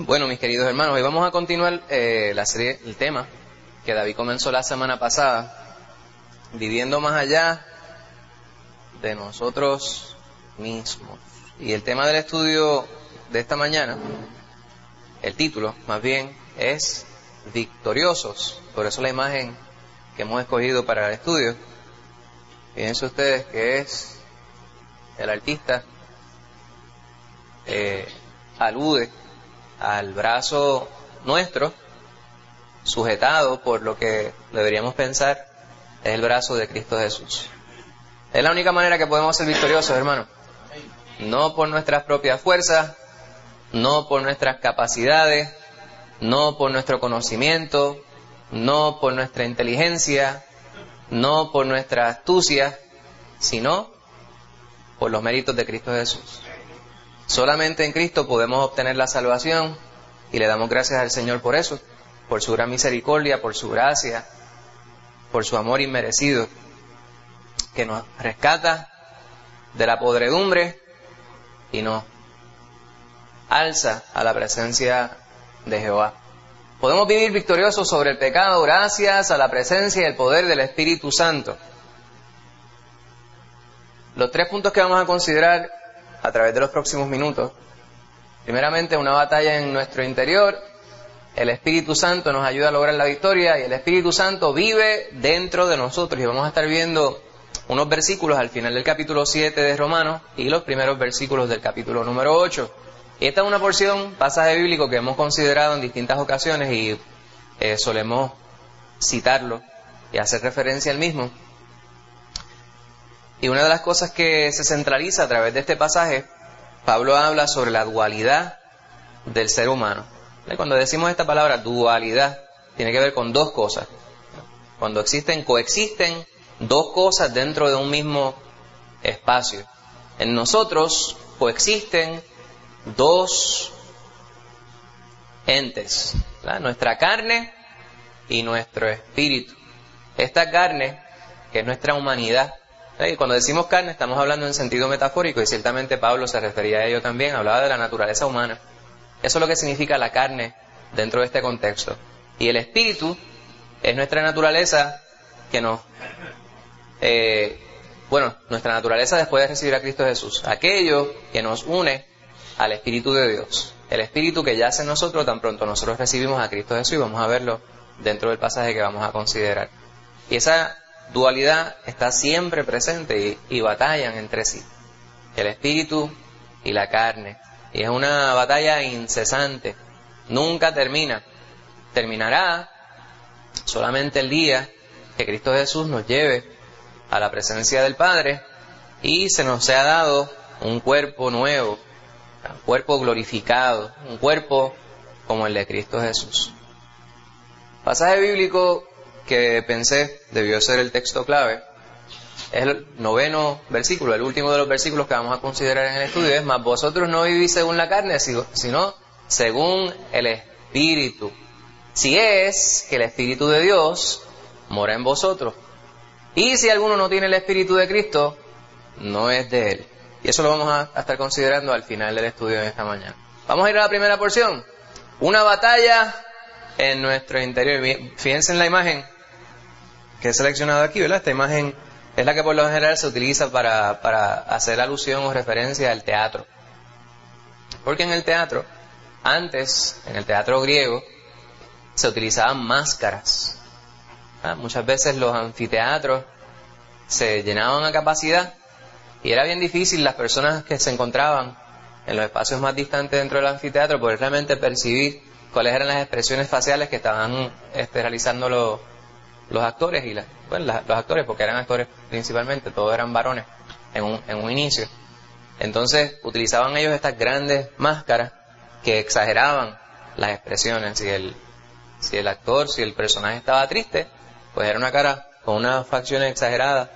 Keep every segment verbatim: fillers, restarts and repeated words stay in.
Bueno, mis queridos hermanos, hoy vamos a continuar eh, la serie, el tema que David comenzó la semana pasada, viviendo más allá de nosotros mismos. Y el tema del estudio de esta mañana, el título más bien, es victoriosos. Por eso la imagen que hemos escogido para el estudio, fíjense ustedes que es el artista, eh, alude al brazo nuestro, sujetado por lo que deberíamos pensar es el brazo de Cristo Jesús. Es la única manera que podemos ser victoriosos, hermanos. No por nuestras propias fuerzas, no por nuestras capacidades, no por nuestro conocimiento, no por nuestra inteligencia, no por nuestra astucia, sino por los méritos de Cristo Jesús. Solamente en Cristo podemos obtener la salvación y le damos gracias al Señor por eso, por su gran misericordia, por su gracia, por su amor inmerecido, que nos rescata de la podredumbre y nos alza a la presencia de Jehová. Podemos vivir victoriosos sobre el pecado gracias a la presencia y el poder del Espíritu Santo. Los tres puntos que vamos a considerar a través de los próximos minutos. Primeramente, una batalla en nuestro interior. El Espíritu Santo nos ayuda a lograr la victoria y el Espíritu Santo vive dentro de nosotros. Y vamos a estar viendo unos versículos al final del capítulo siete de Romanos y los primeros versículos del capítulo número ocho. Y esta es una porción, pasaje bíblico que hemos considerado en distintas ocasiones y eh, solemos citarlo y hacer referencia al mismo. Y una de las cosas que se centraliza a través de este pasaje, Pablo habla sobre la dualidad del ser humano. Cuando decimos esta palabra dualidad, tiene que ver con dos cosas. Cuando existen, coexisten dos cosas dentro de un mismo espacio. En nosotros coexisten dos entes, ¿verdad? Nuestra carne y nuestro espíritu. Esta carne, que es nuestra humanidad, y cuando decimos carne estamos hablando en sentido metafórico y ciertamente Pablo se refería a ello también, hablaba de la naturaleza humana. Eso es lo que significa la carne dentro de este contexto. Y el espíritu es nuestra naturaleza que nos... Eh, bueno, nuestra naturaleza después de recibir a Cristo Jesús. Aquello que nos une al Espíritu de Dios. El Espíritu que yace en nosotros tan pronto nosotros recibimos a Cristo Jesús y vamos a verlo dentro del pasaje que vamos a considerar. Y esa dualidad está siempre presente y, y batallan entre sí. El espíritu y la carne. Y es una batalla incesante. Nunca termina. Terminará solamente el día que Cristo Jesús nos lleve a la presencia del Padre y se nos ha dado un cuerpo nuevo, un cuerpo glorificado, un cuerpo como el de Cristo Jesús. Pasaje bíblico que pensé debió ser el texto clave, es el noveno versículo, el último de los versículos que vamos a considerar en el estudio, es: mas vosotros no vivís según la carne, sino según el Espíritu, si es que el Espíritu de Dios mora en vosotros. Y si alguno no tiene el Espíritu de Cristo, no es de Él. Y eso lo vamos a, a estar considerando al final del estudio de esta mañana. Vamos a ir a la primera porción, una batalla en nuestro interior. Fíjense en la imagen que he seleccionado aquí, ¿verdad? Esta imagen es la que por lo general se utiliza para, para hacer alusión o referencia al teatro. Porque en el teatro, antes, en el teatro griego, se utilizaban máscaras. ¿Ah? Muchas veces los anfiteatros se llenaban a capacidad y era bien difícil las personas que se encontraban en los espacios más distantes dentro del anfiteatro poder realmente percibir cuáles eran las expresiones faciales que estaban este, realizando los los actores y la, bueno, la, los actores, porque eran actores principalmente, todos eran varones en un, en un inicio. Entonces utilizaban ellos estas grandes máscaras que exageraban las expresiones. Si el, si el actor, si el personaje estaba triste, pues era una cara con unas facciones exageradas,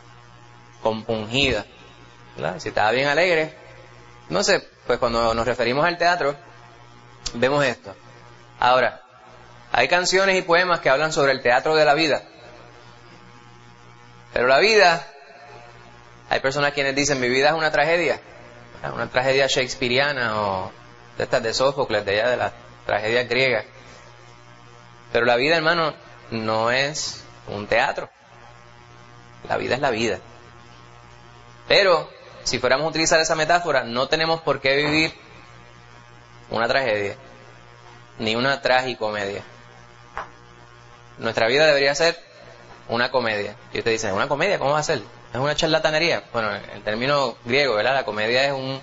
compungidas, ¿verdad? Si estaba bien alegre, no sé, pues cuando nos referimos al teatro, vemos esto. Ahora, hay canciones y poemas que hablan sobre el teatro de la vida. Pero la vida, hay personas quienes dicen, mi vida es una tragedia, una tragedia shakespeariana o de estas de Sófocles, de allá de las tragedias griegas. Pero la vida, hermano, no es un teatro. La vida es la vida. Pero, si fuéramos a utilizar esa metáfora, no tenemos por qué vivir una tragedia, ni una tragicomedia. Nuestra vida debería ser una comedia. Y usted dice, ¿una comedia? ¿Cómo va a ser? ¿Es una charlatanería? Bueno, el término griego, ¿verdad? La comedia es un...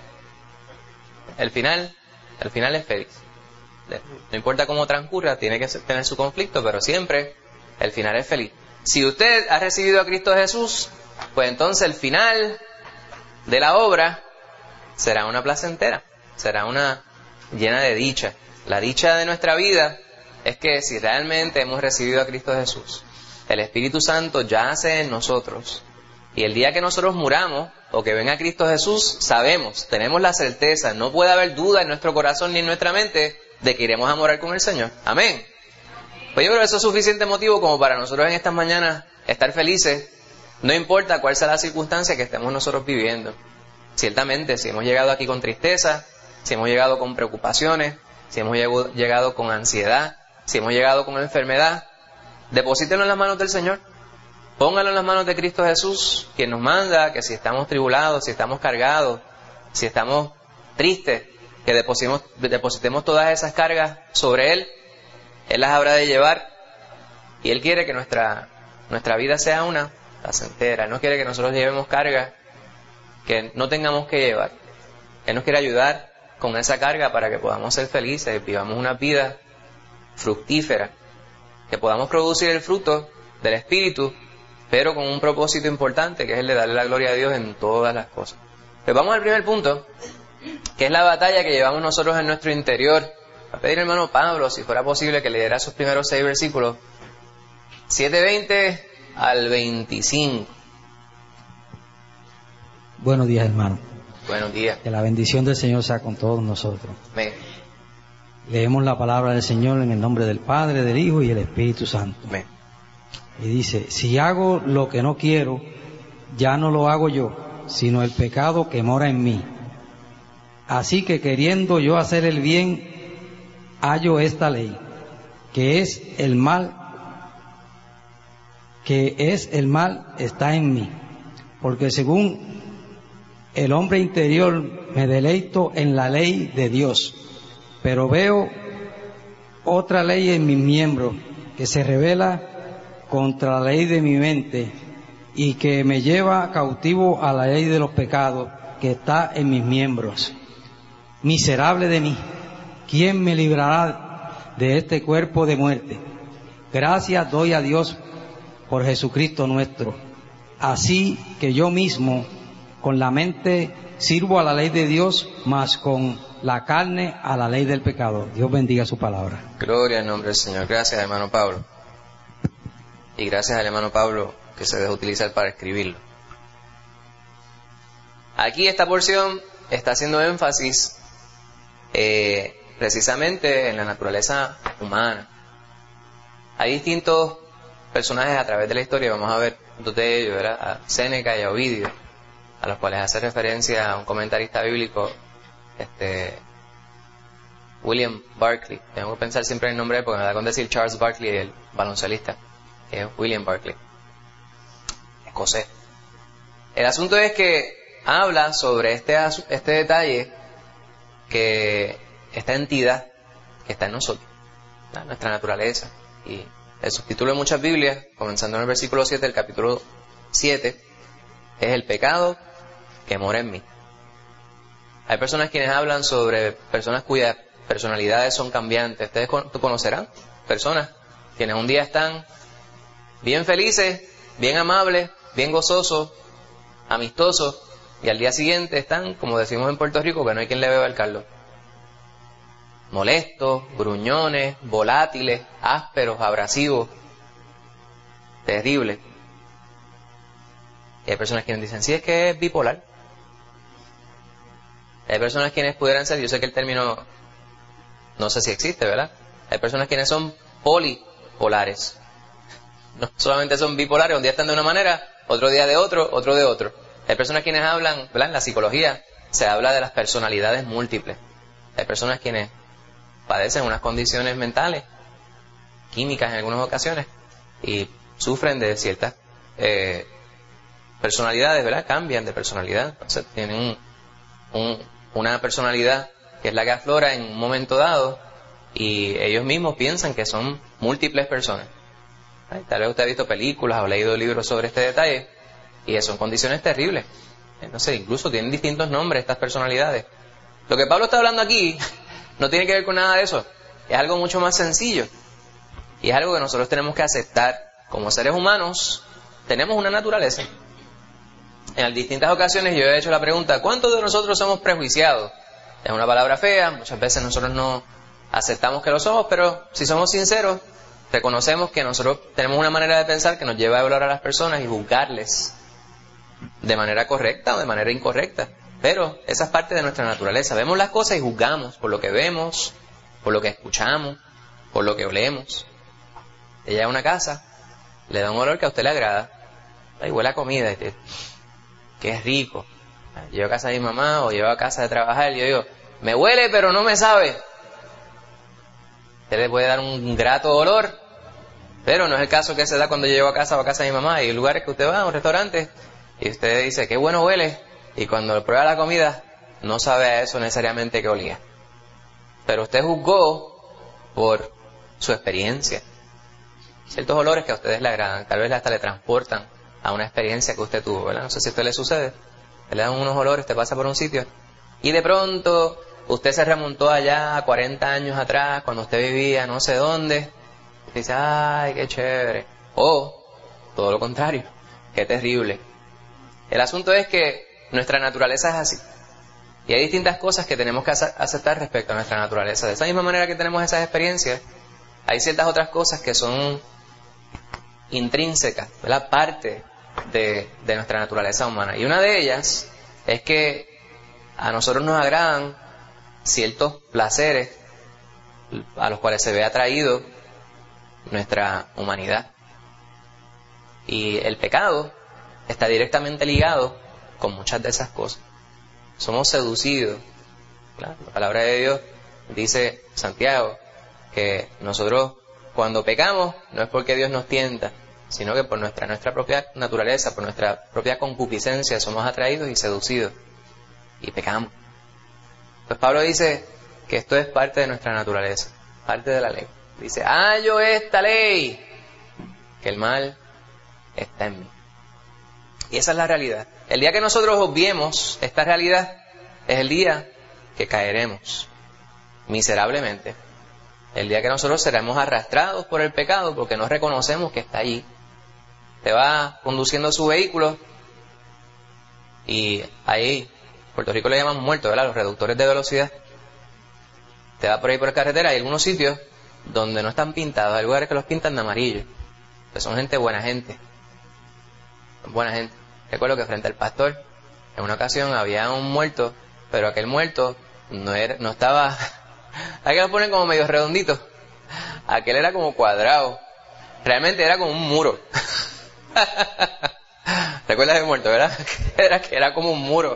El final, el final es feliz. No importa cómo transcurra, tiene que tener su conflicto, pero siempre el final es feliz. Si usted ha recibido a Cristo Jesús, pues entonces el final de la obra será una placentera, será una llena de dicha. La dicha de nuestra vida es que si realmente hemos recibido a Cristo Jesús, el Espíritu Santo yace en nosotros, y el día que nosotros muramos o que venga Cristo Jesús, sabemos, tenemos la certeza, no puede haber duda en nuestro corazón ni en nuestra mente de que iremos a morar con el Señor. Amén. Pues yo creo que eso es suficiente motivo como para nosotros en estas mañanas estar felices, no importa cuál sea la circunstancia que estemos nosotros viviendo. Ciertamente, si hemos llegado aquí con tristeza, si hemos llegado con preocupaciones, si hemos llegado con ansiedad, si hemos llegado con enfermedad, deposítenlo en las manos del Señor. Pónganlo en las manos de Cristo Jesús, quien nos manda que si estamos tribulados, si estamos cargados, si estamos tristes, que depositemos, depositemos todas esas cargas sobre Él. Él las habrá de llevar, y Él quiere que nuestra, nuestra vida sea una placentera. Él no quiere que nosotros llevemos cargas que no tengamos que llevar. Él nos quiere ayudar con esa carga para que podamos ser felices, vivamos una vida fructífera, que podamos producir el fruto del Espíritu, pero con un propósito importante, que es el de darle la gloria a Dios en todas las cosas. Pues vamos al primer punto, que es la batalla que llevamos nosotros en nuestro interior. A pedir al hermano Pablo, si fuera posible, que leyera sus primeros seis versículos, siete veinte al veinticinco. Buenos días, hermano. Buenos días. Que la bendición del Señor sea con todos nosotros. Amén. Leemos la palabra del Señor en el nombre del Padre, del Hijo y del Espíritu Santo. Amén. Y dice, si hago lo que no quiero, ya no lo hago yo, sino el pecado que mora en mí. Así que queriendo yo hacer el bien, hallo esta ley, que es el mal, que es el mal está en mí, porque según el hombre interior me deleito en la ley de Dios, pero veo otra ley en mis miembros que se revela contra la ley de mi mente y que me lleva cautivo a la ley de los pecados que está en mis miembros. Miserable de mí, ¿quién me librará de este cuerpo de muerte? Gracias doy a Dios por Jesucristo nuestro. Así que yo mismo con la mente sirvo a la ley de Dios, mas con la carne a la ley del pecado. Dios bendiga su palabra. Gloria al nombre del Señor. Gracias, hermano Pablo. Y gracias al hermano Pablo que se dejó utilizar para escribirlo. Aquí esta porción está haciendo énfasis eh, precisamente en la naturaleza humana. Hay distintos personajes a través de la historia, vamos a ver dos de ellos, ¿verdad? A Séneca y a Ovidio, a los cuales hace referencia a un comentarista bíblico, este William Barclay. Tengo que pensar siempre en el nombre porque me da con decir Charles Barkley, el baloncelista, que es William Barclay, escocés. El asunto es que habla sobre este, este detalle, que esta entidad que está en nosotros, ¿verdad? Nuestra naturaleza. Y el subtítulo de muchas Biblias, comenzando en el versículo siete del capítulo siete, es el pecado que mora en mí. Hay personas quienes hablan sobre personas cuyas personalidades son cambiantes. Ustedes conocerán personas quienes un día están bien felices, bien amables, bien gozosos, amistosos, y al día siguiente están, como decimos en Puerto Rico, que no hay quien le beba el caldo. Molestos, gruñones, volátiles, ásperos, abrasivos, terribles. Y hay personas quienes dicen, sí, es que es bipolar. Hay personas quienes pudieran ser, yo sé que el término no sé si existe, ¿verdad? Hay personas quienes son polipolares. No solamente son bipolares, un día están de una manera, otro día de otro, otro de otro. Hay personas quienes hablan, ¿verdad? En la psicología se habla de las personalidades múltiples. Hay personas quienes padecen unas condiciones mentales, químicas en algunas ocasiones, y sufren de ciertas eh, personalidades, ¿verdad? Cambian de personalidad. Entonces tienen un, un, una personalidad que es la que aflora en un momento dado, y ellos mismos piensan que son múltiples personas. ¿Ay? Tal vez usted ha visto películas o leído libros sobre este detalle, y son condiciones terribles. Entonces incluso tienen distintos nombres estas personalidades. Lo que Pablo está hablando aquí no tiene que ver con nada de eso. Es algo mucho más sencillo. Y es algo que nosotros tenemos que aceptar. Como seres humanos, tenemos una naturaleza. En distintas ocasiones yo he hecho la pregunta, ¿cuántos de nosotros somos prejuiciados? Es una palabra fea, muchas veces nosotros no aceptamos que lo somos, pero si somos sinceros, reconocemos que nosotros tenemos una manera de pensar que nos lleva a evaluar a las personas y juzgarles de manera correcta o de manera incorrecta. Pero esa es parte de nuestra naturaleza. Vemos las cosas y juzgamos por lo que vemos, por lo que escuchamos, por lo que olemos. Ella a una casa, le da un olor que a usted le agrada, y huele a comida, y te, que es rico. Llevo a casa de mi mamá o llevo a casa de trabajar y yo digo, me huele pero no me sabe. Usted le puede dar un grato olor, pero no es el caso que se da cuando yo llego a casa o a casa de mi mamá. Hay lugares que usted va a un restaurante y usted dice, qué bueno huele, y cuando prueba la comida no sabe a eso necesariamente que olía. Pero usted juzgó por su experiencia. Ciertos olores que a ustedes le agradan, tal vez hasta le transportan a una experiencia que usted tuvo, ¿verdad? No sé si a usted le sucede. Le dan unos olores, te pasa por un sitio y de pronto usted se remontó allá a cuarenta años atrás, cuando usted vivía no sé dónde, y dice, ay, qué chévere. O todo lo contrario, qué terrible. El asunto es que nuestra naturaleza es así. Y hay distintas cosas que tenemos que aceptar respecto a nuestra naturaleza. De esa misma manera que tenemos esas experiencias, hay ciertas otras cosas que son intrínsecas, ¿verdad? Parte de, de nuestra naturaleza humana. Y una de ellas es que a nosotros nos agradan ciertos placeres a los cuales se ve atraído nuestra humanidad. Y el pecado está directamente ligado con muchas de esas cosas. Somos seducidos. ¿Claro? La palabra de Dios dice, Santiago, que nosotros cuando pecamos no es porque Dios nos tienta, sino que por nuestra, nuestra propia naturaleza, por nuestra propia concupiscencia somos atraídos y seducidos y pecamos. Pues Pablo dice que esto es parte de nuestra naturaleza, parte de la ley. Dice, hallo esta ley, que el mal está en mí. Y esa es la realidad. El día que nosotros obviemos esta realidad es el día que caeremos miserablemente. El día que nosotros seremos arrastrados por el pecado porque no reconocemos que está allí. Te va conduciendo su vehículo y ahí, en Puerto Rico le llamamos muertos, ¿verdad? Los reductores de velocidad. Te va por ahí por la carretera, hay algunos sitios donde no están pintados, hay lugares que los pintan de amarillo. Que son gente buena gente. Buena gente. Recuerdo que frente al pastor, en una ocasión había un muerto, pero aquel muerto no era, no estaba, hay que lo ponen como medio redondito. Aquel era como cuadrado. Realmente era como un muro. ¿Recuerdas el muerto, verdad? Era que era como un muro.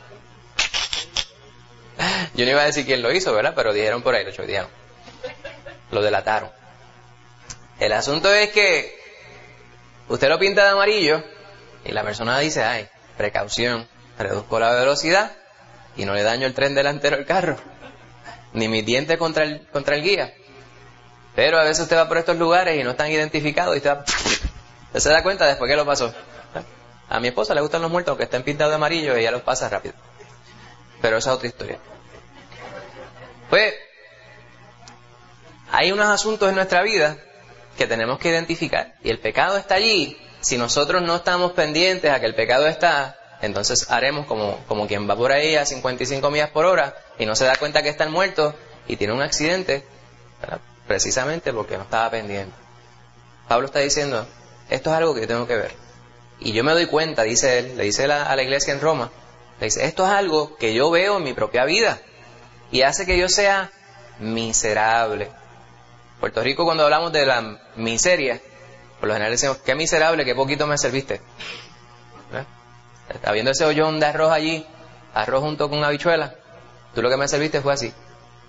Yo no iba a decir quién lo hizo, ¿verdad? Pero dijeron por ahí, lo chotearon. Lo delataron. El asunto es que usted lo pinta de amarillo y la persona dice, ay, precaución, reduzco la velocidad y no le daño el tren delantero al carro, ni mis dientes contra el, contra el guía. Pero a veces usted va por estos lugares y no están identificados y usted, va, usted se da cuenta después que lo pasó. A mi esposa le gustan los muertos aunque estén pintados de amarillo y ella los pasa rápido. Pero esa es otra historia. Pues hay unos asuntos en nuestra vida que tenemos que identificar y el pecado está allí. Si nosotros no estamos pendientes a que el pecado está, entonces haremos como, como quien va por ahí a cincuenta y cinco millas por hora y no se da cuenta que está el muerto y tiene un accidente, ¿verdad? Precisamente porque no estaba pendiente. Pablo está diciendo, esto es algo que yo tengo que ver. Y yo me doy cuenta, dice él, le dice a la iglesia en Roma, le dice, esto es algo que yo veo en mi propia vida y hace que yo sea miserable. Puerto Rico, cuando hablamos de la miseria, por lo general decimos, qué miserable, qué poquito me serviste. ¿Eh? Está viendo ese hoyón de arroz allí, arroz junto con una habichuela, tú lo que me serviste fue así.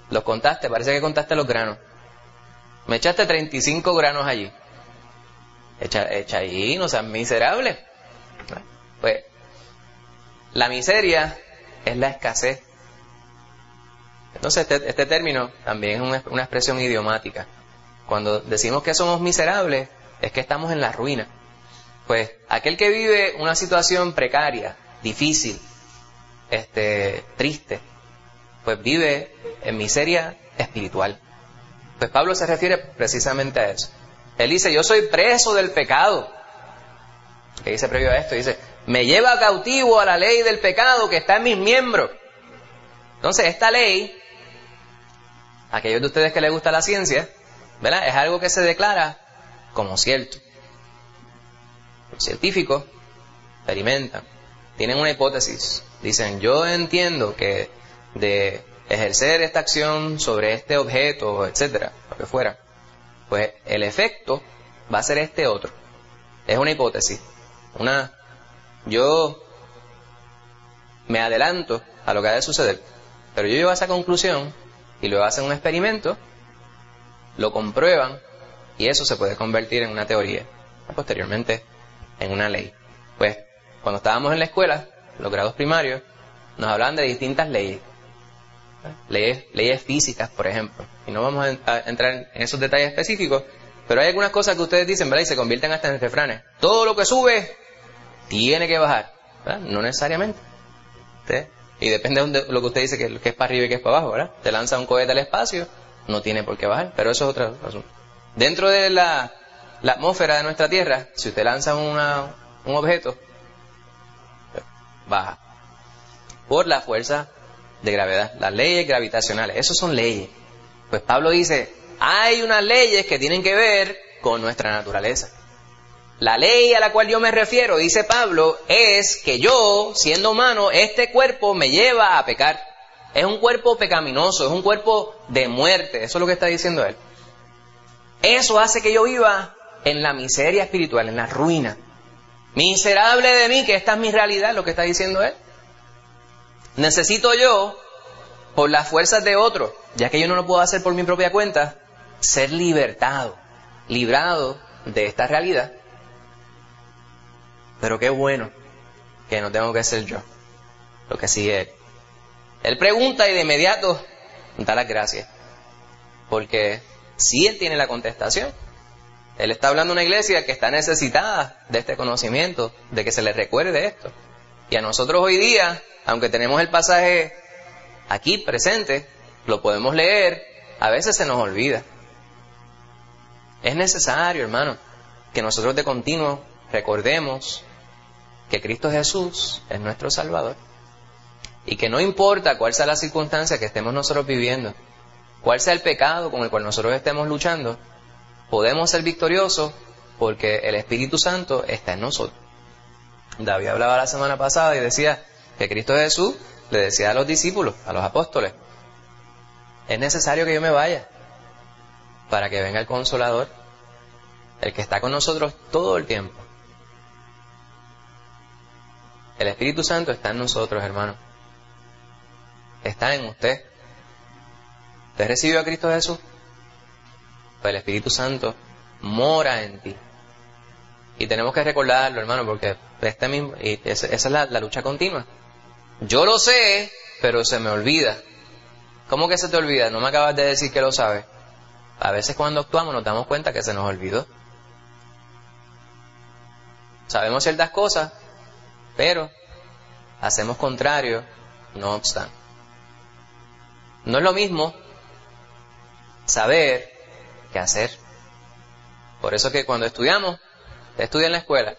Los contaste, parece que contaste los granos. Me echaste treinta y cinco granos allí. Echa, echa allí, no seas miserable. Pues, la miseria es la escasez. Entonces, este, este término también es una, una expresión idiomática. Cuando decimos que somos miserables, es que estamos en la ruina. Pues, aquel que vive una situación precaria, difícil, este, triste, pues vive en miseria espiritual. Pues Pablo se refiere precisamente a eso. Él dice, yo soy preso del pecado. ¿Qué dice previo a esto? Dice, me lleva cautivo a la ley del pecado que está en mis miembros. Entonces, esta ley, aquellos de ustedes que les gusta la ciencia, ¿verdad? Es algo que se declara como cierto. Los científicos experimentan, tienen una hipótesis. Dicen, yo entiendo que de ejercer esta acción sobre este objeto, etcétera, lo que fuera, pues el efecto va a ser este otro. Es una hipótesis. Una, yo me adelanto a lo que ha de suceder, pero yo llego a esa conclusión y luego hacen un experimento, lo comprueban y eso se puede convertir en una teoría, posteriormente en una ley. Pues cuando estábamos en la escuela, los grados primarios, nos hablaban de distintas leyes. Leyes, leyes físicas, por ejemplo. Y no vamos a entrar en esos detalles específicos, pero hay algunas cosas que ustedes dicen, ¿verdad? Y se convierten hasta en refranes. Todo lo que sube tiene que bajar, ¿verdad? No necesariamente. ¿Sí? Y depende de lo que usted dice que, que es para arriba y que es para abajo, ¿verdad? Te lanza un cohete al espacio, no tiene por qué bajar, pero eso es otra asunto. Dentro de la, la atmósfera de nuestra Tierra, si usted lanza una, un objeto, baja. Por la fuerza de gravedad, las leyes gravitacionales, esas son leyes. Pues Pablo dice, hay unas leyes que tienen que ver con nuestra naturaleza. La ley a la cual yo me refiero, dice Pablo, es que yo, siendo humano, este cuerpo me lleva a pecar. Es un cuerpo pecaminoso, es un cuerpo de muerte, eso es lo que está diciendo él. Eso hace que yo viva en la miseria espiritual, en la ruina. Miserable de mí, que esta es mi realidad, lo que está diciendo él. Necesito yo, por las fuerzas de otro, ya que yo no lo puedo hacer por mi propia cuenta, ser libertado, librado de esta realidad. Pero qué bueno que no tengo que ser yo, lo que sigue él. Él pregunta y de inmediato da las gracias, porque sí él tiene la contestación. Él está hablando a una iglesia que está necesitada de este conocimiento, de que se le recuerde esto. Y a nosotros hoy día, aunque tenemos el pasaje aquí presente, lo podemos leer, a veces se nos olvida. Es necesario, hermano, que nosotros de continuo recordemos que Cristo Jesús es nuestro Salvador. Y que no importa cuál sea la circunstancia que estemos nosotros viviendo, cuál sea el pecado con el cual nosotros estemos luchando, podemos ser victoriosos porque el Espíritu Santo está en nosotros. David hablaba la semana pasada y decía que Cristo Jesús le decía a los discípulos, a los apóstoles, es necesario que yo me vaya para que venga el Consolador, el que está con nosotros todo el tiempo. El Espíritu Santo está en nosotros, hermano. Está en usted. ¿Usted recibió a Cristo Jesús? Pues el Espíritu Santo mora en ti. Y tenemos que recordarlo, hermano, porque este mismo, y esa, esa es la, la lucha continua. Yo lo sé, pero se me olvida. ¿Cómo que se te olvida? No me acabas de decir que lo sabes. A veces cuando actuamos nos damos cuenta que se nos olvidó. Sabemos ciertas cosas, pero hacemos contrario, no obstante. No es lo mismo saber que hacer. Por eso que cuando estudiamos, te estudia en la escuela.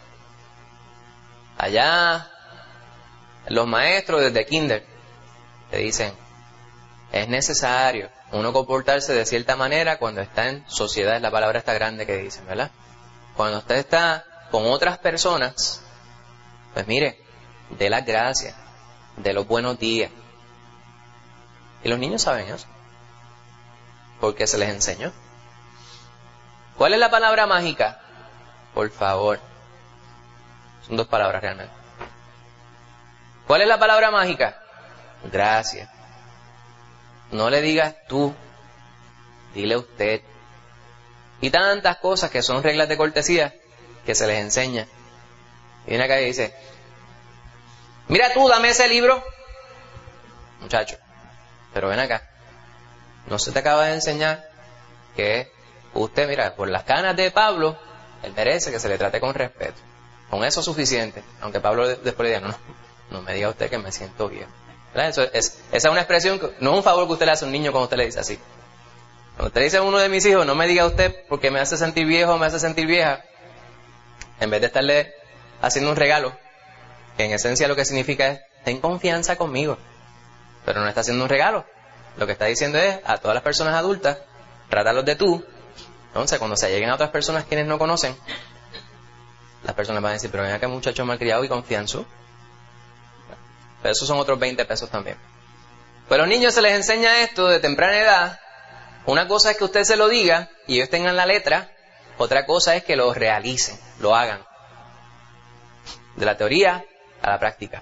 Allá los maestros desde kinder te dicen, es necesario uno comportarse de cierta manera cuando está en sociedad, es la palabra esta grande que dicen, ¿verdad? Cuando usted está con otras personas, pues mire, dé las gracias, dé los buenos días. Y los niños saben eso, porque se les enseñó. ¿Cuál es la palabra mágica? Por favor. Son dos palabras realmente. ¿Cuál es la palabra mágica? Gracias. No le digas tú, dile usted. Y tantas cosas que son reglas de cortesía que se les enseña. Y viene acá y dice, mira tú, dame ese libro. Muchacho, pero ven acá. No se te acaba de enseñar que usted, mira, por las canas de Pablo, él merece que se le trate con respeto. Con eso es suficiente. Aunque Pablo después le diga, no, no, no me diga usted que me siento bien. Eso es, esa es una expresión, que, no es un favor que usted le hace a un niño cuando usted le dice así. Cuando usted le dice a uno de mis hijos, no me diga usted porque me hace sentir viejo o me hace sentir vieja, en vez de estarle haciendo un regalo, que en esencia lo que significa es, ten confianza conmigo. Pero no está haciendo un regalo. Lo que está diciendo es, a todas las personas adultas, trátalos de tú. Entonces, cuando se lleguen a otras personas quienes no conocen, las personas van a decir, pero ven acá, muchacho malcriado y confianzo. Pero esos son otros veinte pesos también. Pues a los niños se les enseña esto de temprana edad. Una cosa es que usted se lo diga y ellos tengan la letra. Otra cosa es que lo realicen, lo hagan. De la teoría a la práctica.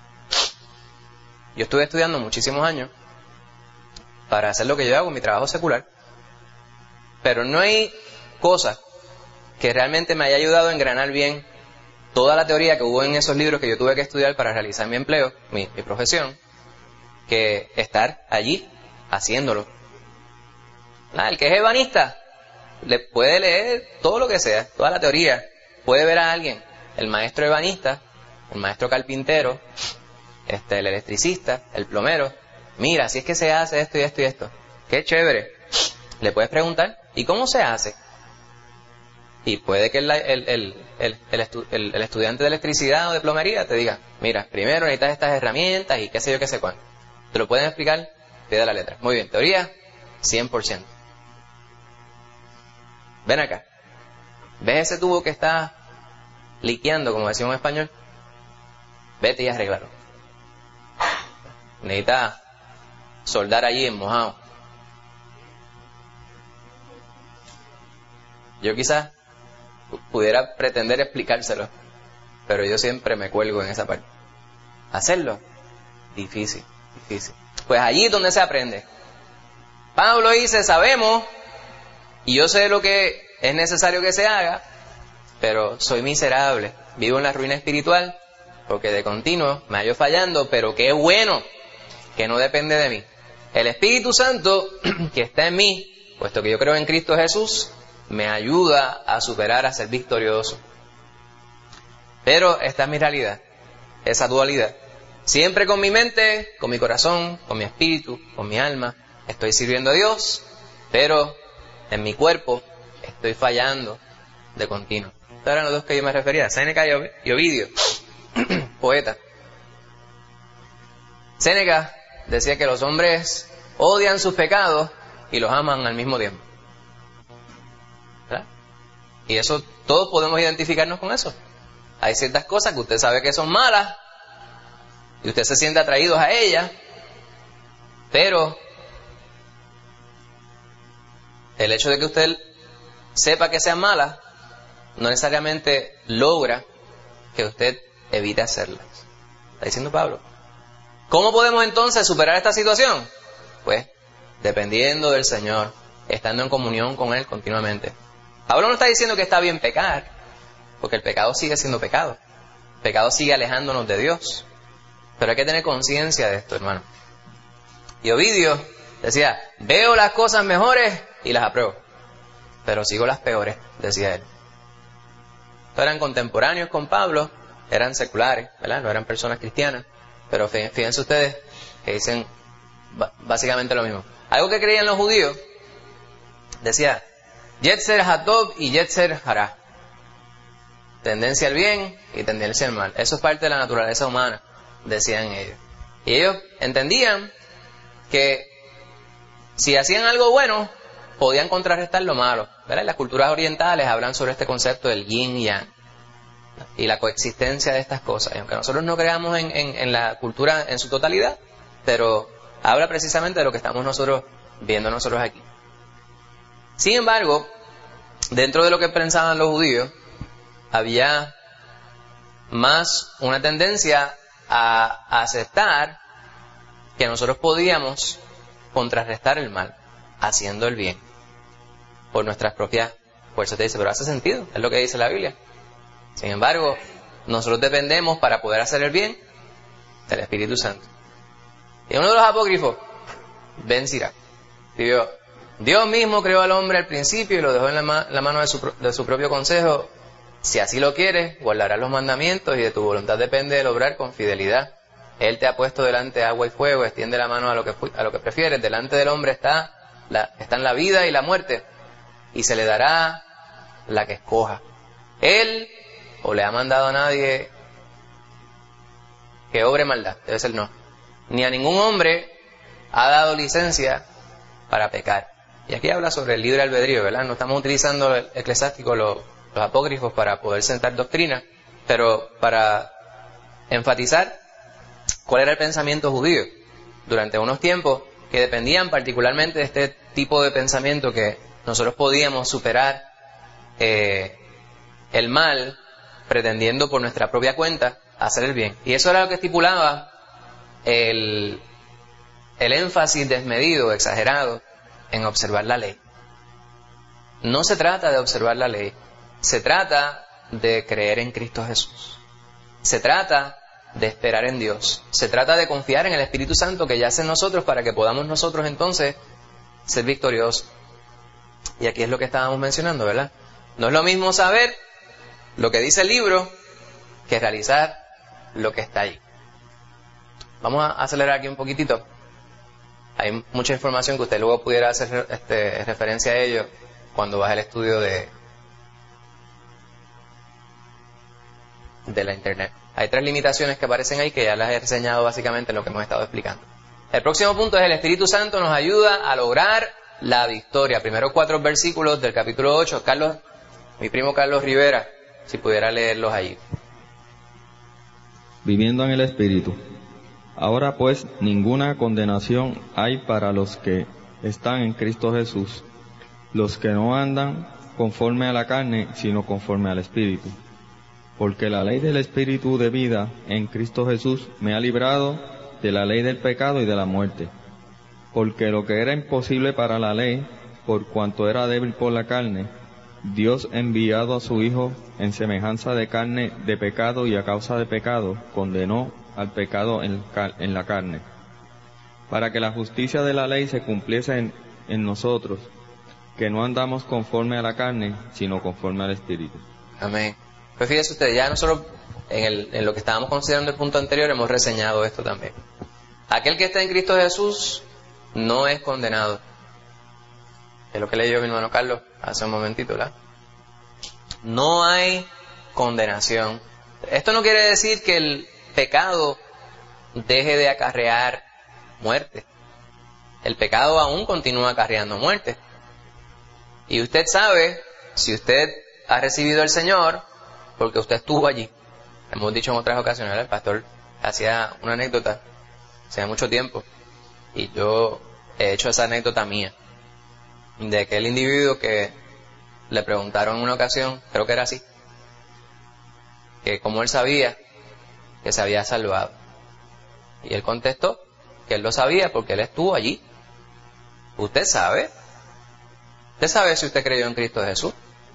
Yo estuve estudiando muchísimos años para hacer lo que yo hago, mi trabajo secular. Pero no hay cosa que realmente me haya ayudado a engranar bien toda la teoría que hubo en esos libros que yo tuve que estudiar para realizar mi empleo, mi, mi profesión, que estar allí haciéndolo. Ah, el que es ebanista le puede leer todo lo que sea, toda la teoría. Puede ver a alguien, el maestro ebanista, el maestro carpintero, este, el electricista, el plomero. Mira, si es que se hace esto y esto y esto. Qué chévere. Le puedes preguntar, ¿y cómo se hace? Y puede que el, el, el, el, el, estu, el, el estudiante de electricidad o de plomería te diga, mira, primero necesitas estas herramientas y qué sé yo, qué sé cuánto. ¿Te lo pueden explicar? Pide la letra. Muy bien, teoría, cien por ciento. Ven acá. ¿Ves ese tubo que está liqueando, como decimos en español? Vete y arréglalo. Necesitas soldar allí en mojado. Yo quizás pudiera pretender explicárselo, pero yo siempre me cuelgo en esa parte. Hacerlo, difícil, difícil. Pues allí es donde se aprende. Pablo dice, sabemos, y yo sé lo que es necesario que se haga, pero soy miserable, vivo en la ruina espiritual, porque de continuo me hallo fallando, pero qué bueno que no depende de mí. El Espíritu Santo que está en mí, puesto que yo creo en Cristo Jesús, me ayuda a superar, a ser victorioso. Pero esta es mi realidad, esa dualidad. Siempre con mi mente, con mi corazón, con mi espíritu, con mi alma, estoy sirviendo a Dios, pero en mi cuerpo estoy fallando de continuo. Estos eran los dos que yo me refería, Séneca y Ovidio, poeta. Séneca decía que los hombres odian sus pecados y los aman al mismo tiempo. ¿Verdad? Y eso, todos podemos identificarnos con eso. Hay ciertas cosas que usted sabe que son malas y usted se siente atraído a ellas, pero el hecho de que usted sepa que sean malas no necesariamente logra que usted evite hacerlas. Está diciendo Pablo. ¿Cómo podemos entonces superar esta situación? Pues dependiendo del Señor, estando en comunión con Él continuamente. Pablo no está diciendo que está bien pecar, porque el pecado sigue siendo pecado. El pecado sigue alejándonos de Dios. Pero hay que tener conciencia de esto, hermano. Y Ovidio decía, veo las cosas mejores y las apruebo, pero sigo las peores, decía él. Estos eran contemporáneos con Pablo, eran seculares, ¿verdad? No eran personas cristianas, pero fíjense ustedes que dicen básicamente lo mismo. Algo que creían los judíos, decía, Yetzer Hatov y Yetzer Hará. Tendencia al bien y tendencia al mal. Eso es parte de la naturaleza humana, decían ellos. Y ellos entendían que si hacían algo bueno, podían contrarrestar lo malo. ¿Verdad? Las culturas orientales hablan sobre este concepto del yin y yang y la coexistencia de estas cosas. Y aunque nosotros no creamos en, en, en la cultura en su totalidad, pero habla precisamente de lo que estamos nosotros viendo nosotros aquí. Sin embargo, dentro de lo que pensaban los judíos, había más una tendencia a, a aceptar que nosotros podíamos contrarrestar el mal haciendo el bien por nuestras propias fuerzas. Te dice, pero hace sentido, es lo que dice la Biblia. Sin embargo, nosotros dependemos para poder hacer el bien del Espíritu Santo. Y uno de los apócrifos, Ben Sira, escribió, Dios mismo creó al hombre al principio y lo dejó en la, ma- la mano de su, de su propio consejo. Si así lo quieres, guardarás los mandamientos y de tu voluntad depende el obrar con fidelidad. Él te ha puesto delante agua y fuego, extiende la mano a lo que, a lo que prefieres. Delante del hombre está la, están la vida y la muerte, y se le dará la que escoja. Él o le ha mandado a nadie que obre maldad, debe ser no. Ni a ningún hombre ha dado licencia para pecar. Y aquí habla sobre el libre albedrío, ¿verdad? No estamos utilizando el eclesiástico, los, los apócrifos para poder sentar doctrina, pero para enfatizar cuál era el pensamiento judío durante unos tiempos que dependían particularmente de este tipo de pensamiento que nosotros podíamos superar eh, el mal pretendiendo por nuestra propia cuenta hacer el bien. Y eso era lo que estipulaba el, el énfasis desmedido, exagerado en observar la ley. No se trata de observar la ley, se trata de creer en Cristo Jesús. Se trata de esperar en Dios. Se trata de confiar en el Espíritu Santo que yace en nosotros para que podamos nosotros entonces ser victoriosos. Y aquí es lo que estábamos mencionando, ¿verdad? No es lo mismo saber lo que dice el libro que realizar lo que está allí. Vamos a acelerar aquí un poquitito. Hay mucha información que usted luego pudiera hacer este, referencia a ello cuando baje el estudio de, de la internet. Hay tres limitaciones que aparecen ahí que ya las he reseñado básicamente en lo que hemos estado explicando. El próximo punto es el Espíritu Santo nos ayuda a lograr la victoria. Primeros cuatro versículos del capítulo ocho. Carlos, mi primo Carlos Rivera, si pudiera leerlos allí. Viviendo en el Espíritu. Ahora pues ninguna condenación hay para los que están en Cristo Jesús, los que no andan conforme a la carne, sino conforme al Espíritu. Porque la ley del Espíritu de vida en Cristo Jesús me ha librado de la ley del pecado y de la muerte. Porque lo que era imposible para la ley, por cuanto era débil por la carne, Dios enviado a su Hijo en semejanza de carne de pecado y a causa de pecado, condenó al pecado en, en la carne, para que la justicia de la ley se cumpliese en, en nosotros, que no andamos conforme a la carne, sino conforme al Espíritu. Amén. Pues fíjese usted, ya nosotros en, el, en lo que estábamos considerando el punto anterior hemos reseñado esto también. Aquel que está en Cristo Jesús no es condenado. Es lo que leyó mi hermano Carlos hace un momentito, ¿verdad? No hay condenación. Esto no quiere decir que el pecado deje de acarrear muerte. El pecado aún continúa acarreando muerte. Y usted sabe, si usted ha recibido al Señor, porque usted estuvo allí. Hemos dicho en otras ocasiones, ¿verdad? El pastor hacía una anécdota hace mucho tiempo, y yo he hecho esa anécdota mía, de aquel individuo que le preguntaron en una ocasión, creo que era así, que cómo él sabía que se había salvado. Y él contestó que él lo sabía porque él estuvo allí. ¿Usted sabe? ¿Usted sabe si usted creyó en Cristo Jesús?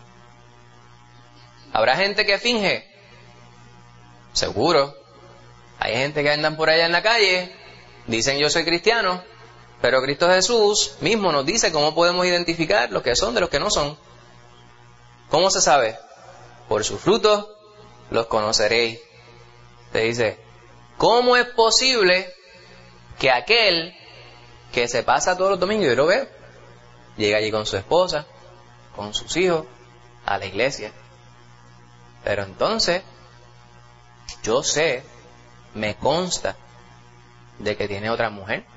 ¿Habrá gente que finge? Seguro. Hay gente que andan por allá en la calle, dicen yo soy cristiano, pero Cristo Jesús mismo nos dice cómo podemos identificar los que son de los que no son. ¿Cómo se sabe? Por sus frutos los conoceréis. Te dice, ¿cómo es posible que aquel que se pasa todos los domingos, yo lo veo, llega allí con su esposa, con sus hijos, a la iglesia? Pero entonces, yo sé, me consta de que tiene otra mujer.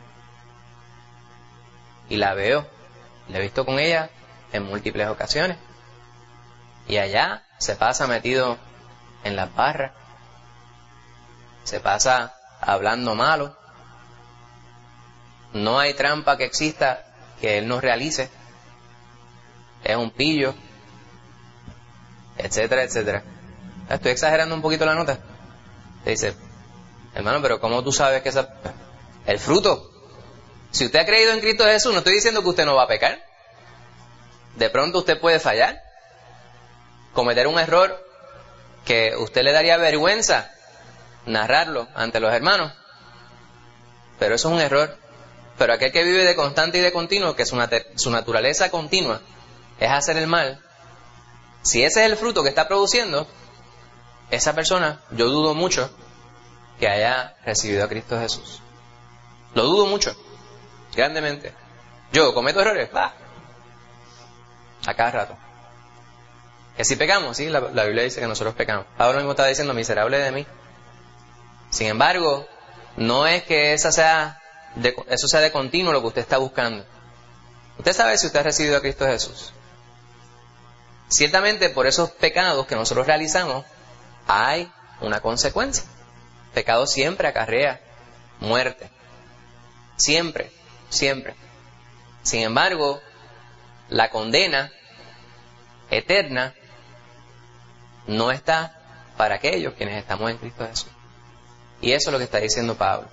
Y la veo, la he visto con ella en múltiples ocasiones. Y allá se pasa metido en las barras, se pasa hablando malo. No hay trampa que exista que él no realice. Es un pillo, etcétera, etcétera. Estoy exagerando un poquito la nota. Te dice, hermano, pero ¿cómo tú sabes que esa... el fruto? Si usted ha creído en Cristo Jesús, no estoy diciendo que usted no va a pecar. De pronto usted puede fallar, cometer un error que usted le daría vergüenza narrarlo ante los hermanos. Pero eso es un error. Pero aquel que vive de constante y de continuo, que su, nat- su naturaleza continua es hacer el mal, si ese es el fruto que está produciendo, esa persona, yo dudo mucho que haya recibido a Cristo Jesús. Lo dudo mucho, grandemente. Yo cometo errores, va, a cada rato. Que si pecamos, sí, la, la Biblia dice que nosotros pecamos. Pablo mismo estaba diciendo, miserable de mí. Sin embargo, no es que esa sea de, eso sea de continuo lo que usted está buscando. Usted sabe si usted ha recibido a Cristo Jesús. Ciertamente por esos pecados que nosotros realizamos hay una consecuencia. Pecado siempre acarrea muerte. Siempre, siempre. Sin embargo, la condena eterna no está para aquellos quienes estamos en Cristo Jesús. Y eso es lo que está diciendo Pablo.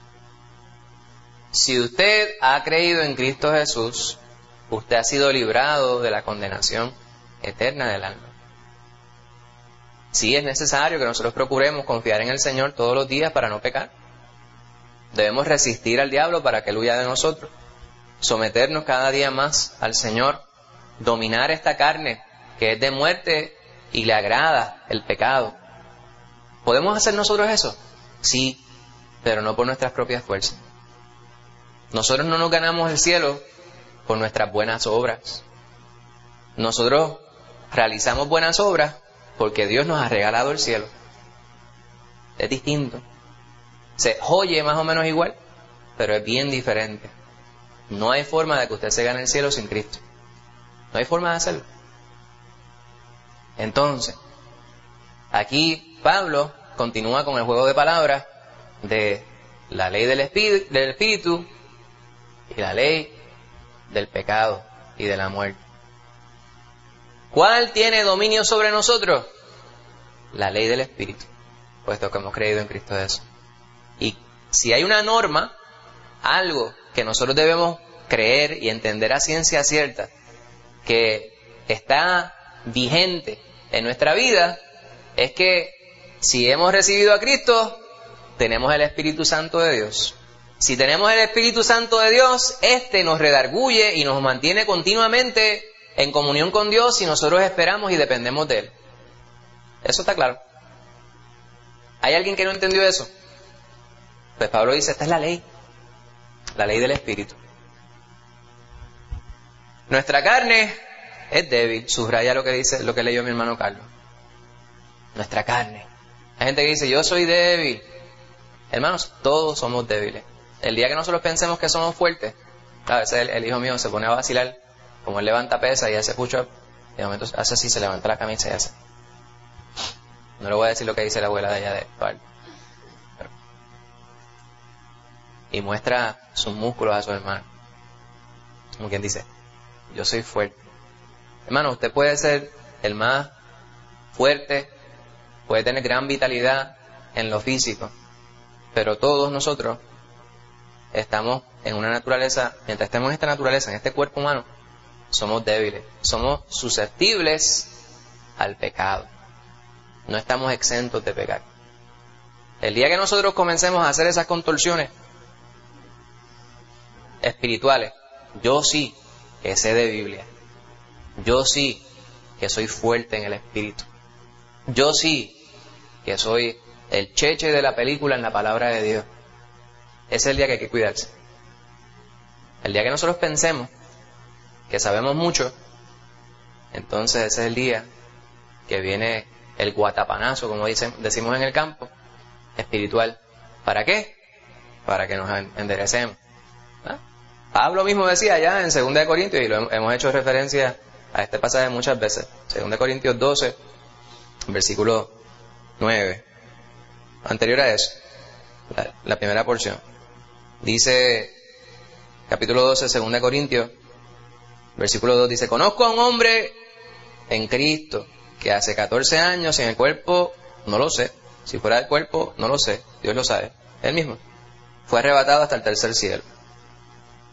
Si usted ha creído en Cristo Jesús, usted ha sido librado de la condenación eterna del alma. Sí es necesario que nosotros procuremos confiar en el Señor todos los días para no pecar. Debemos resistir al diablo para que él huya de nosotros. Someternos cada día más al Señor. Dominar esta carne que es de muerte y le agrada el pecado. ¿Podemos hacer nosotros eso? Sí, pero no por nuestras propias fuerzas. Nosotros no nos ganamos el cielo por nuestras buenas obras. Nosotros realizamos buenas obras porque Dios nos ha regalado el cielo. Es distinto. Se oye más o menos igual, pero es bien diferente. No hay forma de que usted se gane el cielo sin Cristo. No hay forma de hacerlo. Entonces, aquí Pablo continúa con el juego de palabras de la ley del espíritu, del espíritu y la ley del pecado y de la muerte. ¿Cuál tiene dominio sobre nosotros? La ley del espíritu, puesto que hemos creído en Cristo Jesús. Y si hay una norma, algo que nosotros debemos creer y entender a ciencia cierta, que está vigente en nuestra vida, es que si hemos recibido a Cristo, tenemos el Espíritu Santo de Dios. Si tenemos el Espíritu Santo de Dios, este nos redarguye y nos mantiene continuamente en comunión con Dios y nosotros esperamos y dependemos de Él. ¿Eso está claro? ¿Hay alguien que no entendió eso? Pues Pablo dice, esta es la ley, la ley del Espíritu. Nuestra carne es débil, subraya lo que dice, lo que leyó mi hermano Carlos. Nuestra carne. Hay gente que dice, yo soy débil. Hermanos, todos somos débiles. El día que nosotros pensemos que somos fuertes, a veces el, el hijo mío se pone a vacilar, como él levanta pesa y hace push-up, y de momento hace así, se levanta la camisa y hace. No le voy a decir lo que dice la abuela de allá de Pablo. Y muestra sus músculos a su hermano. Como quien dice, yo soy fuerte. Hermano, usted puede ser el más fuerte, puede tener gran vitalidad en lo físico, pero todos nosotros estamos en una naturaleza, mientras estemos en esta naturaleza, en este cuerpo humano, somos débiles, somos susceptibles al pecado. No estamos exentos de pecar. El día que nosotros comencemos a hacer esas contorsiones espirituales, yo sí que sé de Biblia, yo sí que soy fuerte en el espíritu, yo sí que soy el cheche de la película en la palabra de Dios. Ese es el día que hay que cuidarse. El día que nosotros pensemos que sabemos mucho, entonces ese es el día que viene el guatapanazo, como dicen, decimos en el campo, espiritual. ¿Para qué? Para que nos enderecemos. ¿Ah? Pablo mismo decía ya en segunda de Corintios, y lo hemos hecho referencia a este pasaje muchas veces, segunda de Corintios doce, versículo nueve. Anterior a eso, la, la primera porción. Dice, capítulo doce, segunda de Corintios, versículo dos, dice, conozco a un hombre en Cristo que hace catorce años en el cuerpo, no lo sé, si fuera del cuerpo, no lo sé, Dios lo sabe, él mismo, fue arrebatado hasta el tercer cielo.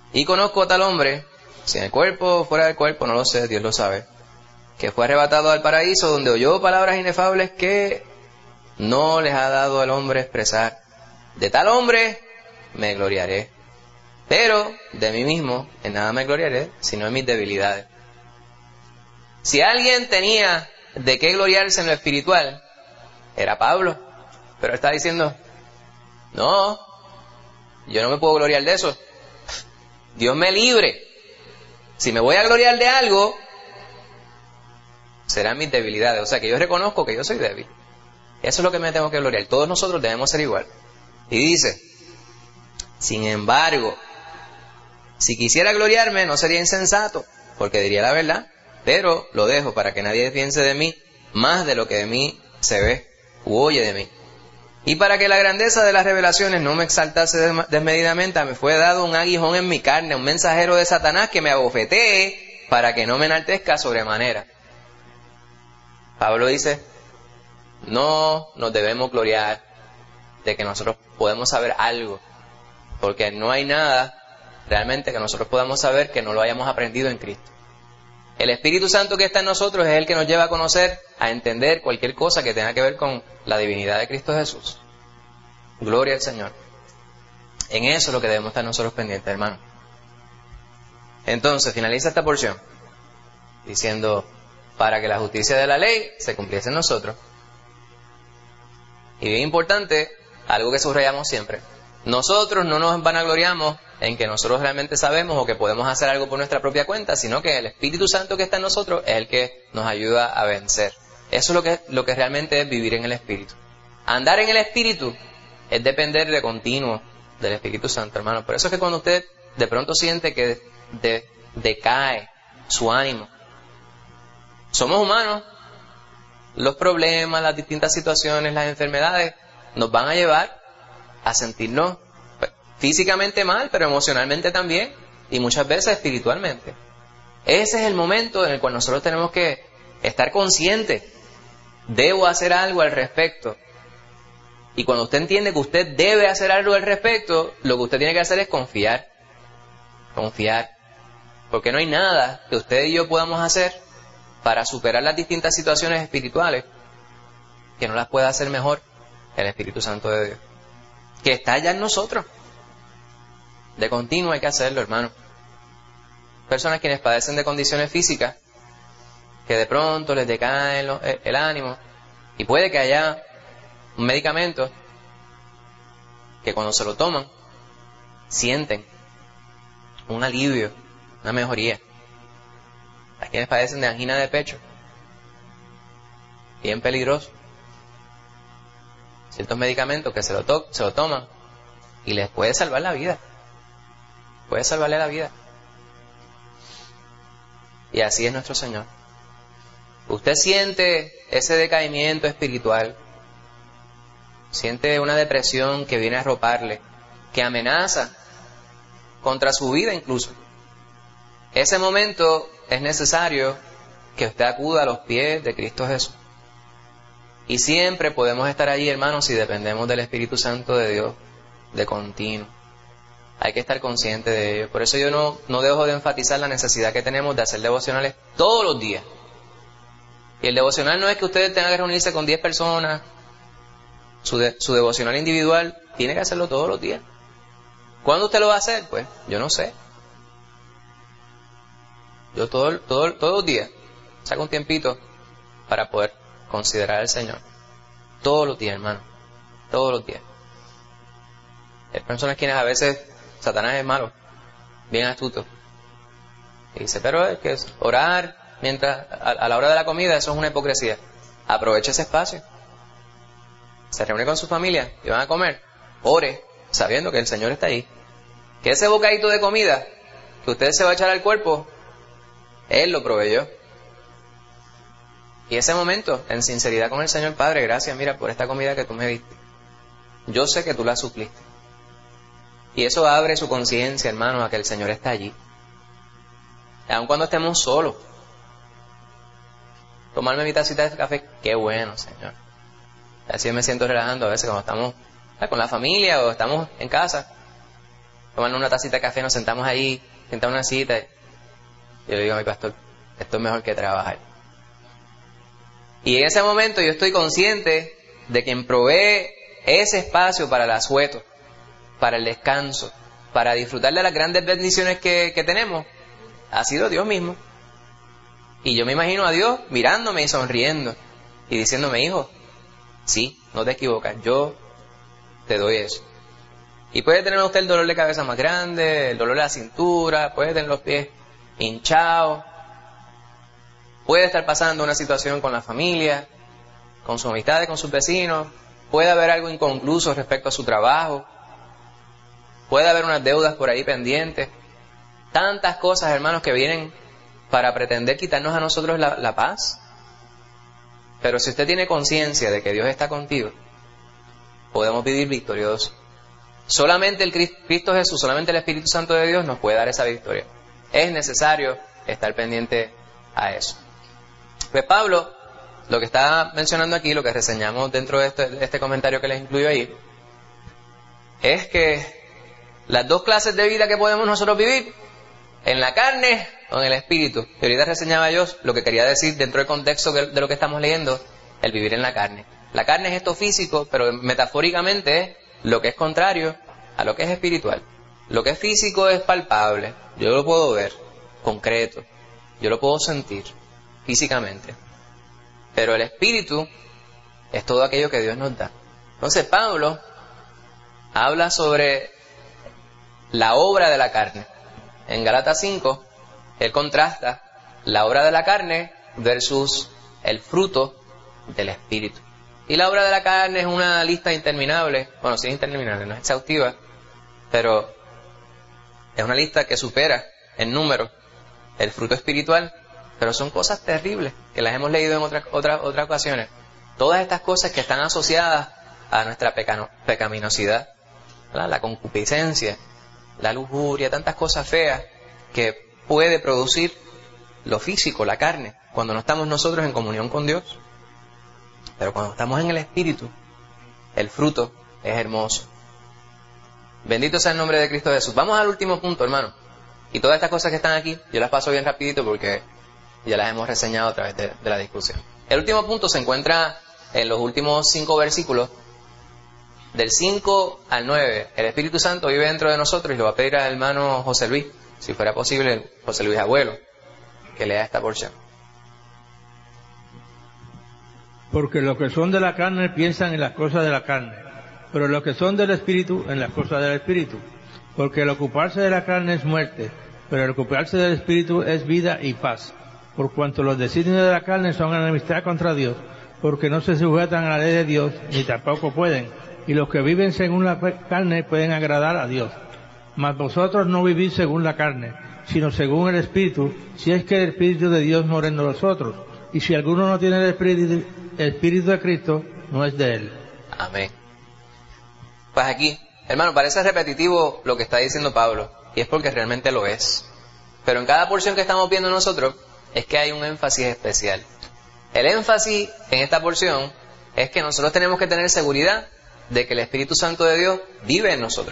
Y conozco a tal hombre, si en el cuerpo o fuera del cuerpo, no lo sé, Dios lo sabe, que fue arrebatado al paraíso, donde oyó palabras inefables que no les ha dado al hombre expresar. De tal hombre me gloriaré, pero de mí mismo en nada me gloriaré, sino en mis debilidades. Si alguien tenía de qué gloriarse en lo espiritual, era Pablo. Pero él está diciendo, no, yo no me puedo gloriar de eso. Dios me libre. Si me voy a gloriar de algo, serán mis debilidades. O sea, que yo reconozco que yo soy débil. Eso es lo que me tengo que gloriar. Todos nosotros debemos ser igual. Y dice, sin embargo, si quisiera gloriarme, no sería insensato, porque diría la verdad, pero lo dejo para que nadie piense de mí más de lo que de mí se ve u oye de mí. Y para que la grandeza de las revelaciones no me exaltase desmedidamente, me fue dado un aguijón en mi carne, un mensajero de Satanás que me abofetee para que no me enaltezca sobremanera. Pablo dice, no nos debemos gloriar de que nosotros podemos saber algo, porque no hay nada realmente que nosotros podamos saber que no lo hayamos aprendido en Cristo. El Espíritu Santo que está en nosotros es el que nos lleva a conocer, a entender cualquier cosa que tenga que ver con la divinidad de Cristo Jesús. Gloria al Señor. En eso es lo que debemos estar nosotros pendientes, hermano. Entonces, finaliza esta porción diciendo, para que la justicia de la ley se cumpliese en nosotros. Y bien importante, algo que subrayamos siempre, nosotros no nos vanagloriamos en que nosotros realmente sabemos o que podemos hacer algo por nuestra propia cuenta, sino que el Espíritu Santo que está en nosotros es el que nos ayuda a vencer. Eso es lo que, lo que realmente es vivir en el Espíritu. Andar en el Espíritu es depender de continuo del Espíritu Santo, hermano. Por eso es que cuando usted de pronto siente que de, decae su ánimo, somos humanos, los problemas, las distintas situaciones, las enfermedades nos van a llevar a sentirnos físicamente mal, pero emocionalmente también, y muchas veces espiritualmente. Ese es el momento en el cual nosotros tenemos que estar conscientes. Debo hacer algo al respecto. Y cuando usted entiende que usted debe hacer algo al respecto, lo que usted tiene que hacer es confiar. Confiar. Porque no hay nada que usted y yo podamos hacer para superar las distintas situaciones espirituales que no las pueda hacer mejor el Espíritu Santo de Dios, que está allá en nosotros. De continuo hay que hacerlo, hermano. Personas quienes padecen de condiciones físicas, que de pronto les decae el, el ánimo, y puede que haya un medicamento que cuando se lo toman, sienten un alivio, una mejoría. Hay quienes padecen de angina de pecho, bien peligroso. Ciertos medicamentos que se lo, to- se lo toman y les puede salvar la vida. Puede salvarle la vida. Y así es nuestro Señor. Usted siente ese decaimiento espiritual, siente una depresión que viene a arroparle, que amenaza contra su vida incluso. Ese momento es necesario que usted acuda a los pies de Cristo Jesús. Y siempre podemos estar allí, hermanos, si dependemos del Espíritu Santo de Dios de continuo. Hay que estar consciente de ello. Por eso yo no, no dejo de enfatizar la necesidad que tenemos de hacer devocionales todos los días. Y el devocional no es que usted tenga que reunirse con diez personas. Su, de, su devocional individual tiene que hacerlo todos los días. ¿Cuándo usted lo va a hacer? Pues yo no sé. Yo todo, todo, todos los días saco un tiempito para poder considerar al Señor. Todos los días, hermano. Todos los días. Hay personas quienes a veces Satanás es malo, bien astuto. Y dice, pero es que orar mientras a, a la hora de la comida, eso es una hipocresía. Aproveche ese espacio. Se reúne con su familia y van a comer. Ore, sabiendo que el Señor está ahí. Que ese bocadito de comida que usted se va a echar al cuerpo, Él lo proveyó. Y ese momento, en sinceridad con el Señor, Padre, gracias, mira, por esta comida que tú me diste. Yo sé que tú la supliste. Y eso abre su conciencia, hermano, a que el Señor está allí. Aun cuando estemos solos. Tomarme mi tacita de café, qué bueno, Señor. Así me siento relajando a veces cuando estamos con la familia o estamos en casa. tomando una tacita de café, nos sentamos ahí, sentamos una cita, y yo le digo a mi pastor, esto es mejor que trabajar. Y en ese momento yo estoy consciente de quien provee ese espacio para el asueto, para el descanso, para disfrutar de las grandes bendiciones que, que tenemos, ha sido Dios mismo. Y yo me imagino a Dios mirándome y sonriendo y diciéndome, hijo, sí, no te equivocas, yo te doy eso. Y puede tener usted el dolor de cabeza más grande, el dolor de la cintura, puede tener los pies hinchados, puede estar pasando una situación con la familia, con sus amistades, con sus vecinos, puede haber algo inconcluso respecto a su trabajo, puede haber unas deudas por ahí pendientes, tantas cosas, hermanos, que vienen para pretender quitarnos a nosotros la, la paz. Pero si usted tiene conciencia de que Dios está contigo, podemos vivir victoriosos. Solamente el Cristo Jesús, solamente el Espíritu Santo de Dios nos puede dar esa victoria. Es necesario estar pendiente a eso. Pues Pablo, lo que está mencionando aquí, lo que reseñamos dentro de este, de este comentario que les incluyo ahí, es que las dos clases de vida que podemos nosotros vivir, en la carne o en el espíritu. Y ahorita reseñaba yo lo que quería decir dentro del contexto de lo que estamos leyendo, el vivir en la carne. La carne es esto físico, pero metafóricamente es lo que es contrario a lo que es espiritual. Lo que es físico es palpable, yo lo puedo ver, concreto, yo lo puedo sentir físicamente. Pero el espíritu es todo aquello que Dios nos da. Entonces Pablo habla sobre la obra de la carne. En Gálatas cinco, él contrasta la obra de la carne versus el fruto del espíritu. Y la obra de la carne es una lista interminable. Bueno, sí es interminable, no es exhaustiva, pero es una lista que supera en número el fruto espiritual. Pero son cosas terribles, que las hemos leído en otras, otras, otras ocasiones. Todas estas cosas que están asociadas a nuestra pecano, pecaminosidad, ¿verdad? La concupiscencia, la lujuria, tantas cosas feas que puede producir lo físico, la carne, cuando no estamos nosotros en comunión con Dios. Pero cuando estamos en el Espíritu, el fruto es hermoso. Bendito sea el nombre de Cristo Jesús. Vamos al último punto, hermano. Y todas estas cosas que están aquí, yo las paso bien rapidito porque ya las hemos reseñado a través de, de la discusión. El último punto se encuentra en los últimos cinco versículos, del cinco al nueve. El Espíritu Santo vive dentro de nosotros y lo va a pedir al hermano José Luis, si fuera posible, José Luis Abuelo, que lea esta porción. Porque los que son de la carne piensan en las cosas de la carne, pero los que son del Espíritu en las cosas del Espíritu. Porque el ocuparse de la carne es muerte, pero el ocuparse del Espíritu es vida y paz. Por cuanto los designios de la carne son enemistad contra Dios, porque no se sujetan a la ley de Dios, ni tampoco pueden, y los que viven según la carne pueden agradar a Dios. Mas vosotros no vivís según la carne, sino según el Espíritu, si es que el Espíritu de Dios mora en nosotros. Y si alguno no tiene el Espíritu, el Espíritu de Cristo, no es de él. Amén. Pues aquí, hermano, parece repetitivo lo que está diciendo Pablo, y es porque realmente lo es. Pero en cada porción que estamos viendo nosotros, es que hay un énfasis especial. El énfasis en esta porción es que nosotros tenemos que tener seguridad de que el Espíritu Santo de Dios vive en nosotros.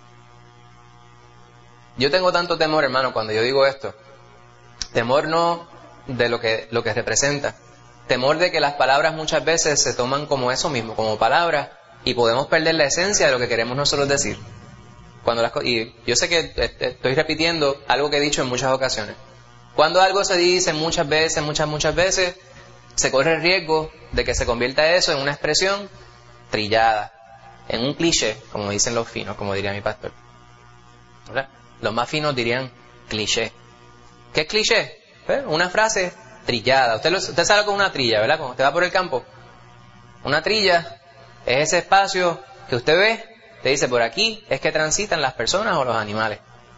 Yo tengo tanto temor, hermano, cuando yo digo esto. Temor no de lo que, lo que representa. Temor de que las palabras muchas veces se toman como eso mismo, como palabras, y podemos perder la esencia de lo que queremos nosotros decir. Cuando las, y yo sé que estoy repitiendo algo que he dicho en muchas ocasiones. Cuando algo se dice muchas veces, muchas, muchas veces, se corre el riesgo de que se convierta eso en una expresión trillada, en un cliché, como dicen los finos, como diría mi pastor. ¿Verdad? Los más finos dirían cliché. ¿Qué es cliché? ¿Eh? Una frase trillada. Usted, lo, usted sabe con una trilla, ¿verdad? Cuando usted va por el campo. Una trilla es ese espacio que usted ve, te dice por aquí es que transitan las personas o los animales.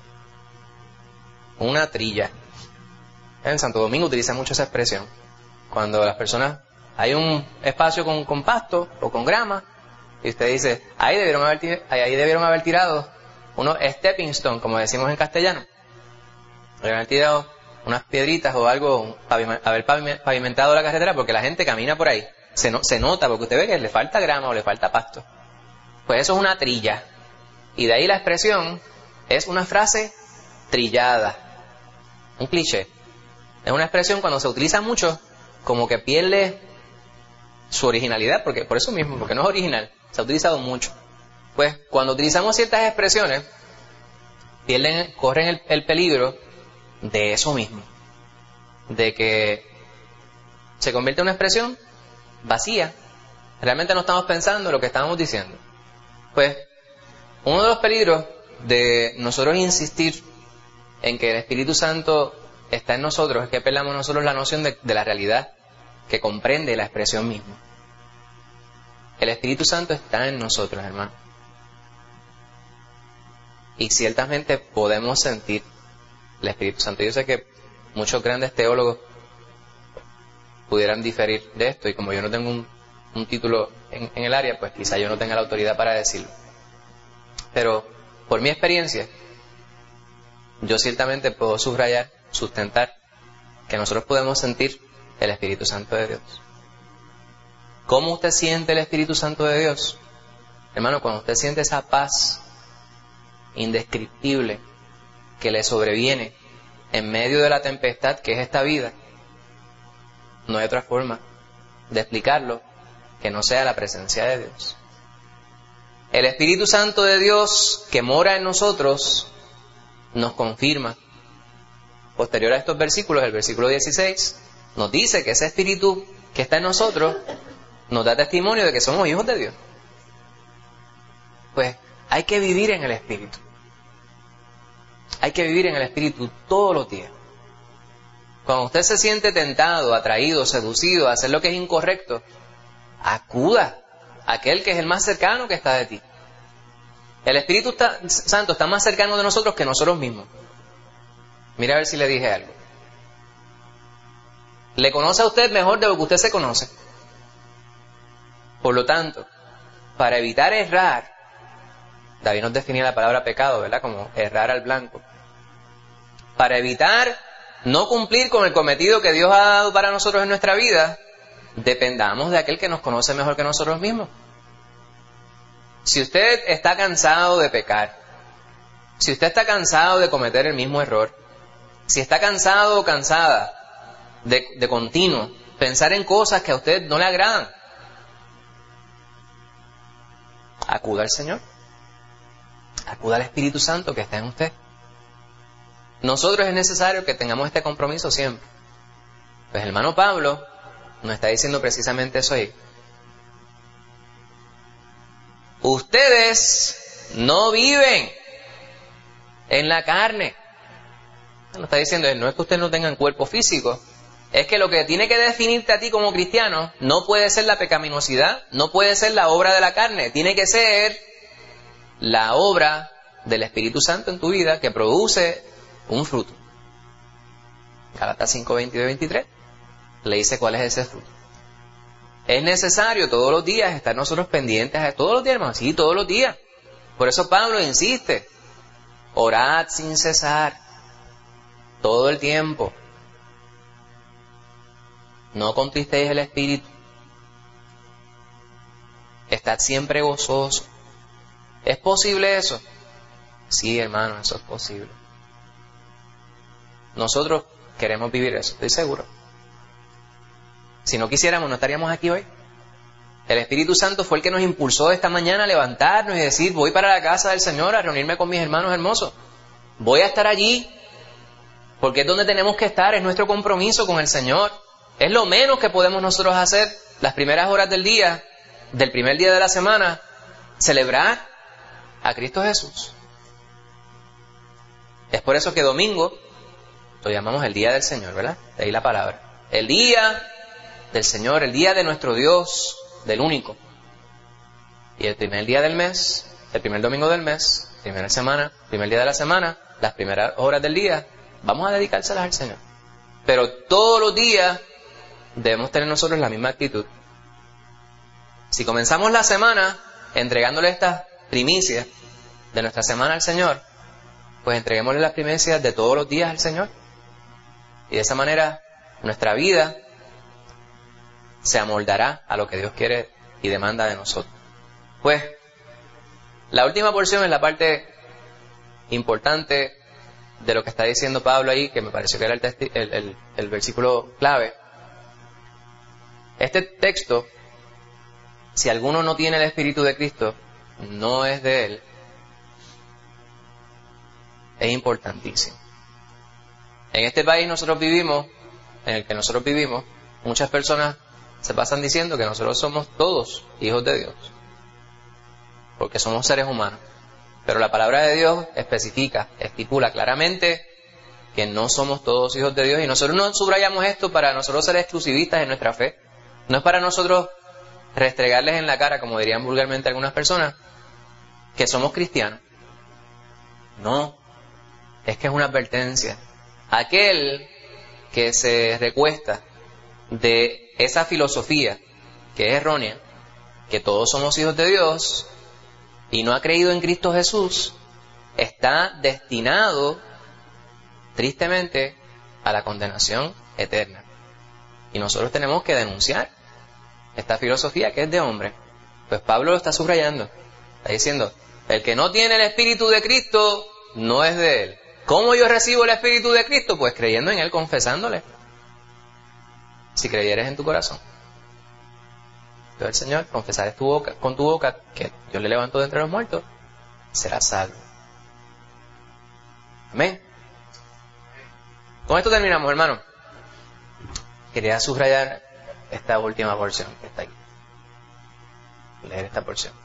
Una trilla. En Santo Domingo utiliza mucho esa expresión. Cuando las personas, hay un espacio con, con pasto o con grama, y usted dice, ahí debieron haber, ahí debieron haber tirado unos stepping stones, como decimos en castellano. Debieron haber tirado unas piedritas o algo, haber pavimentado la carretera, porque la gente camina por ahí. Se, no, se nota, porque usted ve que le falta grama o le falta pasto. Pues eso es una trilla. Y de ahí la expresión Es una frase trillada, un cliché. Es una expresión cuando se utiliza mucho, como que pierde su originalidad, porque por eso mismo, porque no es original, se ha utilizado mucho. Pues cuando utilizamos ciertas expresiones, pierden, corren el, el peligro de eso mismo, de que se convierte en una expresión vacía. Realmente no estamos pensando en lo que estamos diciendo. Pues uno de los peligros de nosotros insistir en que el Espíritu Santo está en nosotros es que perdamos nosotros la noción de, de la realidad que comprende la expresión misma. El Espíritu Santo está en nosotros, hermano. Y ciertamente podemos sentir el Espíritu Santo. Yo sé que muchos grandes teólogos pudieran diferir de esto, y como yo no tengo un, un título en, en el área, pues quizá yo no tenga la autoridad para decirlo. Pero por mi experiencia, yo ciertamente puedo subrayar, sustentar, que nosotros podemos sentir el Espíritu Santo de Dios. ¿Cómo usted siente el Espíritu Santo de Dios? Hermano, cuando usted siente esa paz indescriptible que le sobreviene en medio de la tempestad que es esta vida, no hay otra forma de explicarlo que no sea la presencia de Dios. El Espíritu Santo de Dios que mora en nosotros nos confirma. Posterior a estos versículos, el versículo dieciséis nos dice que ese Espíritu que está en nosotros nos da testimonio de que somos hijos de Dios. Pues hay que vivir en el Espíritu. Hay que vivir en el Espíritu todos los días. Cuando usted se siente tentado, atraído, seducido a hacer lo que es incorrecto, acuda a aquel que es el más cercano que está de ti. El Espíritu está, Santo está más cercano de nosotros que nosotros mismos. Mira a ver si le dije algo. Le conoce a usted mejor de lo que usted se conoce. Por lo tanto, para evitar errar, David nos definía la palabra pecado, ¿verdad? Como errar al blanco. Para evitar no cumplir con el cometido que Dios ha dado para nosotros en nuestra vida, dependamos de aquel que nos conoce mejor que nosotros mismos. Si usted está cansado de pecar, si usted está cansado de cometer el mismo error, si está cansado o cansada de, de continuo pensar en cosas que a usted no le agradan, acuda al Señor. Acuda al Espíritu Santo que está en usted. Nosotros es necesario que tengamos este compromiso siempre. Pues el hermano Pablo nos está diciendo precisamente eso ahí. Ustedes no viven en la carne. Nos está diciendo, no es que ustedes no tengan cuerpo físico, es que lo que tiene que definirte a ti como cristiano no puede ser la pecaminosidad, no puede ser la obra de la carne, tiene que ser la obra del Espíritu Santo en tu vida que produce un fruto. Gálatas cinco, veintidós y veintitrés le dice cuál es ese fruto. Es necesario todos los días estar nosotros pendientes, a todos los días, hermanos, sí, todos los días. Por eso Pablo insiste, orad sin cesar, todo el tiempo. No contristéis el espíritu. Estad siempre gozoso. ¿Es posible eso? Sí, hermano, eso es posible. Nosotros queremos vivir eso, estoy seguro. Si no quisiéramos, no estaríamos aquí hoy. El Espíritu Santo fue el que nos impulsó esta mañana a levantarnos y decir, voy para la casa del Señor a reunirme con mis hermanos hermosos. Voy a estar allí, porque es donde tenemos que estar, es nuestro compromiso con el Señor. Es lo menos que podemos nosotros hacer las primeras horas del día, del primer día de la semana, celebrar a Cristo Jesús. Es por eso que domingo lo llamamos el día del Señor, ¿verdad? De ahí la palabra. El día del Señor, el día de nuestro Dios, del único. Y el primer día del mes, el primer domingo del mes, primera semana, primer día de la semana, las primeras horas del día, vamos a dedicárselas al Señor. Pero todos los días debemos tener nosotros la misma actitud. Si comenzamos la semana entregándole estas primicias de nuestra semana al Señor, pues entreguémosle las primicias de todos los días al Señor. Y de esa manera nuestra vida se amoldará a lo que Dios quiere y demanda de nosotros. Pues la última porción es la parte importante de lo que está diciendo Pablo ahí, que me pareció que era el, testi- el, el, el versículo clave. Este texto, si alguno no tiene el Espíritu de Cristo, no es de Él, es importantísimo. En este país nosotros vivimos, en el que nosotros vivimos, muchas personas se pasan diciendo que nosotros somos todos hijos de Dios, porque somos seres humanos. Pero la palabra de Dios especifica, estipula claramente que no somos todos hijos de Dios, y nosotros no subrayamos esto para nosotros ser exclusivistas en nuestra fe. No es para nosotros restregarles en la cara, como dirían vulgarmente algunas personas, que somos cristianos. No, es que es una advertencia. Aquel que se recuesta de esa filosofía que es errónea, que todos somos hijos de Dios, y no ha creído en Cristo Jesús, está destinado, tristemente, a la condenación eterna. Y nosotros tenemos que denunciar esta filosofía que es de hombre. Pues Pablo lo está subrayando. Está diciendo, el que no tiene el Espíritu de Cristo no es de Él. ¿Cómo yo recibo el Espíritu de Cristo? Pues creyendo en Él, confesándole. Si creyeres en tu corazón, yo el Señor, confesaré tu boca, con tu boca que Dios le levantó de entre los muertos, serás salvo. Amén. Con esto terminamos, hermano. Quería subrayar esta última porción que está aquí. Leer esta porción.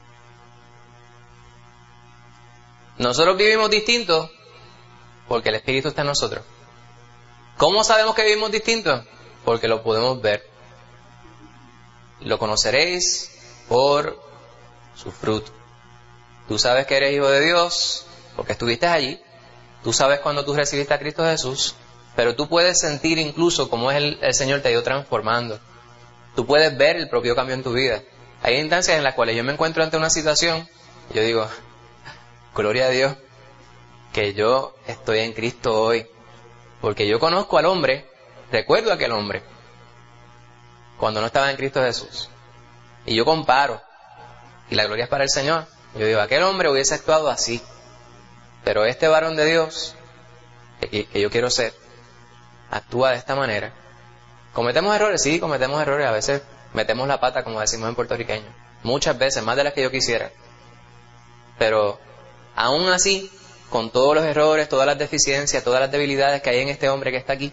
Nosotros vivimos distintos porque el Espíritu está en nosotros. ¿Cómo sabemos que vivimos distintos? Porque lo podemos ver. Lo conoceréis por su fruto. Tú sabes que eres hijo de Dios porque estuviste allí. Tú sabes cuando tú recibiste a Cristo Jesús. Pero tú puedes sentir incluso cómo es el, el Señor te ha ido transformando. Tú puedes ver el propio cambio en tu vida. Hay instancias en las cuales yo me encuentro ante una situación y yo digo, gloria a Dios que yo estoy en Cristo hoy. Porque yo conozco al hombre, recuerdo a aquel hombre cuando no estaba en Cristo Jesús. Y yo comparo. Y la gloria es para el Señor. Yo digo, aquel hombre hubiese actuado así. Pero este varón de Dios, que, que yo quiero ser, actúa de esta manera. ¿Cometemos errores? Sí, cometemos errores. A veces metemos la pata, como decimos en puertorriqueño. Muchas veces, más de las que yo quisiera. Pero aún así, con todos los errores, todas las deficiencias, todas las debilidades que hay en este hombre que está aquí,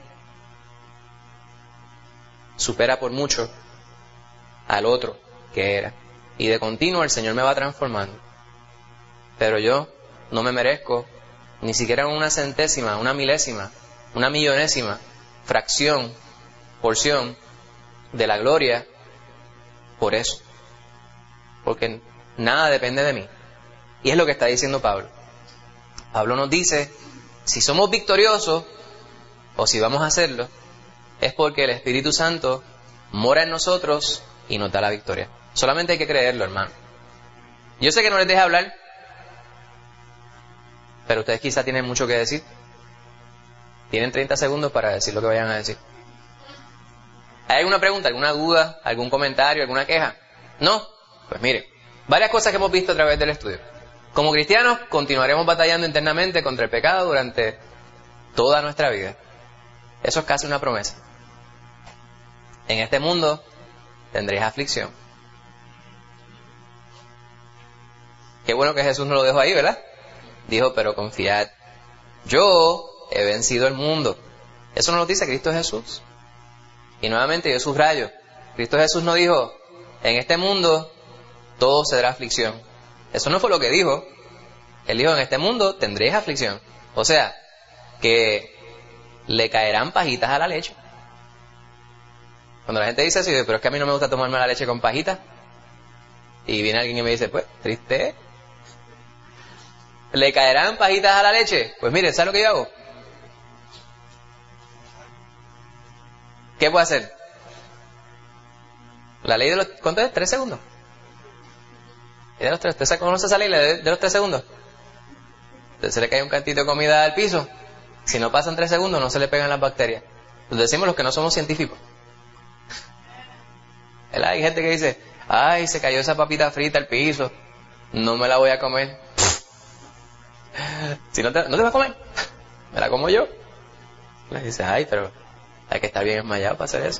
supera por mucho al otro que era. Y de continuo el Señor me va transformando. Pero yo no me merezco ni siquiera una centésima, una milésima, una millonésima fracción, porción de la gloria por eso. Porque nada depende de mí. Y es lo que está diciendo Pablo. Pablo nos dice, si somos victoriosos, o si vamos a hacerlo, es porque el Espíritu Santo mora en nosotros y nos da la victoria. Solamente hay que creerlo, hermano. Yo sé que no les deja hablar, pero ustedes quizá tienen mucho que decir. Tienen treinta segundos para decir lo que vayan a decir. ¿Hay alguna pregunta, alguna duda, algún comentario, alguna queja? ¿No? Pues mire, varias cosas que hemos visto a través del estudio. Como cristianos, continuaremos batallando internamente contra el pecado durante toda nuestra vida. Eso es casi una promesa. En este mundo tendréis aflicción. Qué bueno que Jesús no lo dejó ahí, ¿verdad? Dijo, pero confiad, yo he vencido el mundo. Eso nos lo dice Cristo Jesús. Y nuevamente yo subrayo, Cristo Jesús no dijo, en este mundo todo será aflicción. Eso no fue lo que dijo. Él dijo, en este mundo tendréis aflicción. O sea, que le caerán pajitas a la leche. Cuando la gente dice así, pero es que a mí no me gusta tomarme la leche con pajitas. Y viene alguien y me dice, pues, triste. ¿Le caerán pajitas a la leche? Pues mire, ¿sabes lo que yo hago? ¿Qué puedo hacer? La ley de los... ¿Cuánto es? ¿Tres segundos? ¿De los tres? ¿Usted conoce esa ley de, de los tres segundos? Entonces se le cae un cantito de comida al piso. Si no pasan tres segundos, no se le pegan las bacterias. Lo decimos los que no somos científicos. Hay gente que dice, ay, se cayó esa papita frita al piso, no me la voy a comer. Si no te, no te vas a comer, me la como yo. Le dices, ay, pero hay que estar bien enmayado para hacer eso.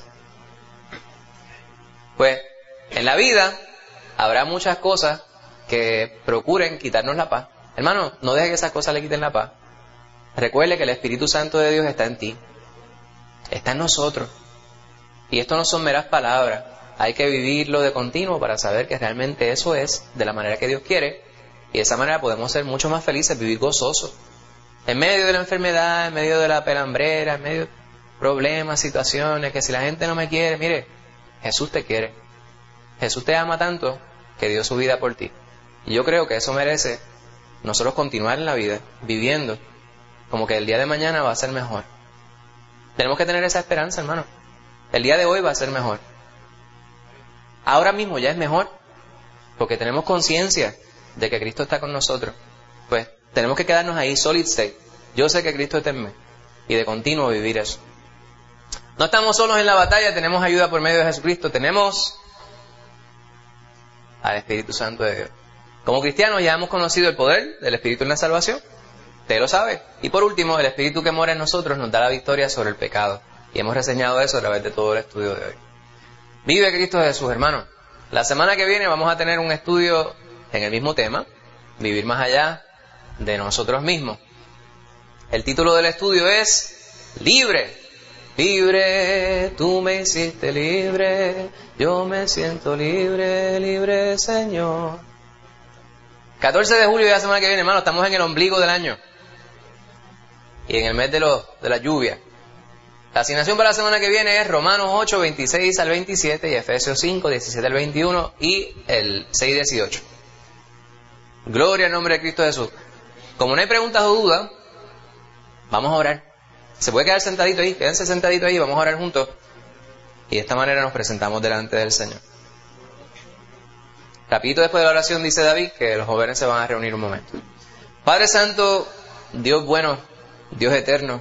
Pues, en la vida habrá muchas cosas que procuren quitarnos la paz. Hermano, no deje que esas cosas le quiten la paz. Recuerde que el Espíritu Santo de Dios está en ti. Está en nosotros. Y esto no son meras palabras. Hay que vivirlo de continuo para saber que realmente eso es de la manera que Dios quiere. Y de esa manera podemos ser mucho más felices, vivir gozosos. En medio de la enfermedad, en medio de la pelambrera, en medio de problemas, situaciones, que si la gente no me quiere, mire, Jesús te quiere. Jesús te ama tanto que dio su vida por ti. Y yo creo que eso merece nosotros continuar en la vida, viviendo como que el día de mañana va a ser mejor. Tenemos que tener esa esperanza, hermano. El día de hoy va a ser mejor. Ahora mismo ya es mejor, porque tenemos conciencia de que Cristo está con nosotros. Pues tenemos que quedarnos ahí, solid state. Yo sé que Cristo está en mí. Y de continuo vivir eso. No estamos solos en la batalla, tenemos ayuda por medio de Jesucristo. Tenemos al Espíritu Santo de Dios. Como cristianos ya hemos conocido el poder del Espíritu en la salvación. Usted lo sabe. Y por último, el Espíritu que mora en nosotros nos da la victoria sobre el pecado. Y hemos reseñado eso a través de todo el estudio de hoy. Vive Cristo Jesús, hermano. La semana que viene vamos a tener un estudio en el mismo tema, vivir más allá de nosotros mismos. El título del estudio es Libre. Libre, tú me hiciste libre, yo me siento libre, libre Señor. catorce de julio de la semana que viene, hermano, estamos en el ombligo del año. Y en el mes de, los, de la lluvia. La asignación para la semana que viene es Romanos ocho, veintiséis al veintisiete y Efesios cinco, diecisiete al veintiuno y el seis, dieciocho. Gloria al nombre de Cristo Jesús. Como no hay preguntas o dudas, vamos a orar. Se puede quedar sentadito ahí, quédense sentaditos ahí, vamos a orar juntos. Y de esta manera nos presentamos delante del Señor. Rapidito después de la oración dice David que los jóvenes se van a reunir un momento. Padre Santo, Dios bueno, Dios eterno,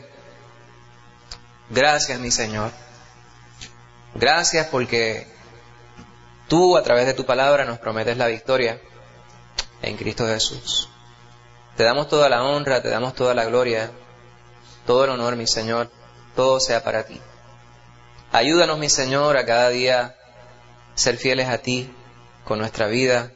gracias mi Señor. Gracias porque tú a través de tu palabra nos prometes la victoria en Cristo Jesús. Te damos toda la honra, te damos toda la gloria, todo el honor, mi Señor, todo sea para ti. Ayúdanos, mi Señor, a cada día ser fieles a ti con nuestra vida,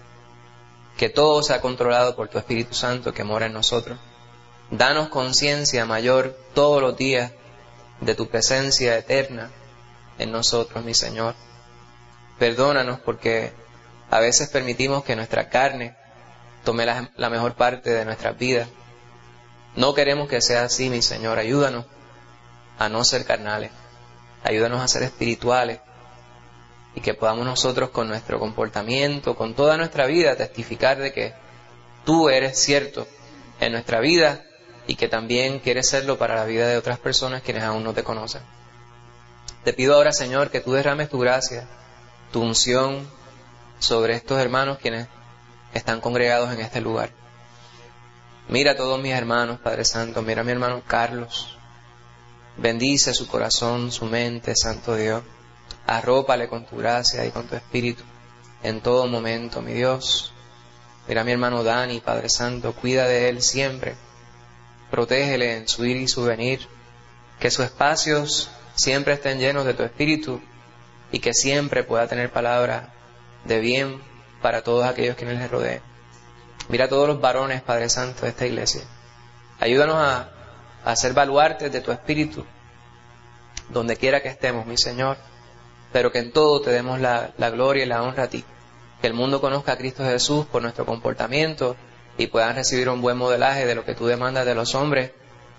que todo sea controlado por tu Espíritu Santo que mora en nosotros. Danos conciencia mayor todos los días de tu presencia eterna en nosotros, mi Señor. Perdónanos porque a veces permitimos que nuestra carne tome la, la mejor parte de nuestras vidas. No queremos que sea así, mi Señor. Ayúdanos a no ser carnales. Ayúdanos a ser espirituales. Y que podamos nosotros con nuestro comportamiento, con toda nuestra vida, testificar de que tú eres cierto en nuestra vida y que también quieres serlo para la vida de otras personas quienes aún no te conocen. Te pido ahora, Señor, que tú derrames tu gracia, tu unción sobre estos hermanos quienes están congregados en este lugar. Mira a todos mis hermanos, Padre Santo. Mira a mi hermano Carlos. Bendice su corazón, su mente, Santo Dios. Arrópale con tu gracia y con tu espíritu en todo momento, mi Dios. Mira a mi hermano Dani, Padre Santo. Cuida de él siempre. Protégele en su ir y su venir. Que sus espacios siempre estén llenos de tu espíritu y que siempre pueda tener palabra de bien para todos aquellos quienes le rodeen. Mira a todos los varones, Padre Santo, de esta iglesia. Ayúdanos a, a ser baluartes de tu espíritu, donde quiera que estemos, mi Señor, pero que en todo te demos la, la gloria y la honra a ti. Que el mundo conozca a Cristo Jesús por nuestro comportamiento y puedan recibir un buen modelaje de lo que tú demandas de los hombres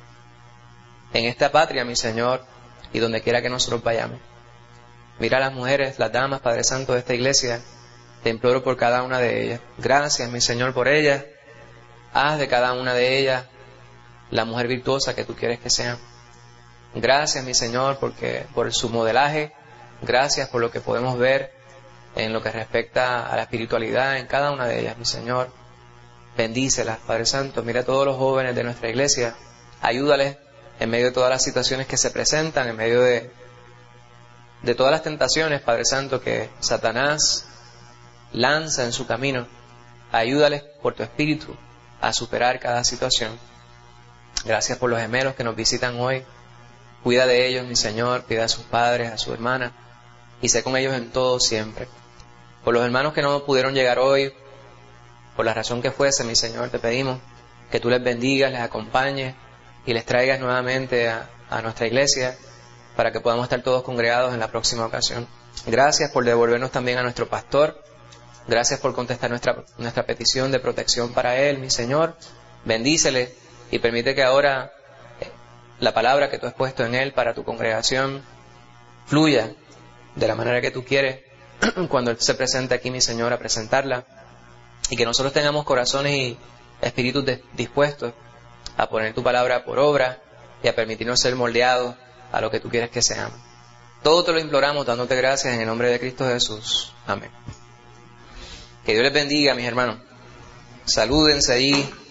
en esta patria, mi Señor, y donde quiera que nosotros vayamos. Mira a las mujeres, las damas, Padre Santo, de esta iglesia. Te imploro por cada una de ellas. Gracias, mi Señor, por ellas. Haz de cada una de ellas la mujer virtuosa que tú quieres que sean. Gracias, mi Señor, porque por su modelaje. Gracias por lo que podemos ver en lo que respecta a la espiritualidad en cada una de ellas, mi Señor. Bendícelas, Padre Santo. Mira a todos los jóvenes de nuestra iglesia. Ayúdales en medio de todas las situaciones que se presentan, en medio de, de todas las tentaciones, Padre Santo, que Satanás lanza en su camino. Ayúdales por tu espíritu a superar cada situación. Gracias por los gemelos que nos visitan hoy. Cuida de ellos, mi Señor, cuida a sus padres, a su hermana, y sé con ellos en todo siempre. Por los hermanos que no pudieron llegar hoy, por la razón que fuese, mi Señor, te pedimos que tú les bendigas, les acompañes y les traigas nuevamente a, a nuestra iglesia para que podamos estar todos congregados en la próxima ocasión. Gracias por devolvernos también a nuestro pastor. Gracias por contestar nuestra, nuestra petición de protección para él, mi Señor. Bendícele y permite que ahora la palabra que tú has puesto en él para tu congregación fluya de la manera que tú quieres cuando él se presente aquí, mi Señor, a presentarla, y que nosotros tengamos corazones y espíritus de, dispuestos a poner tu palabra por obra y a permitirnos ser moldeados a lo que tú quieres que seamos. Todo te lo imploramos dándote gracias en el nombre de Cristo Jesús. Amén. Que Dios les bendiga, mis hermanos. Salúdense allí.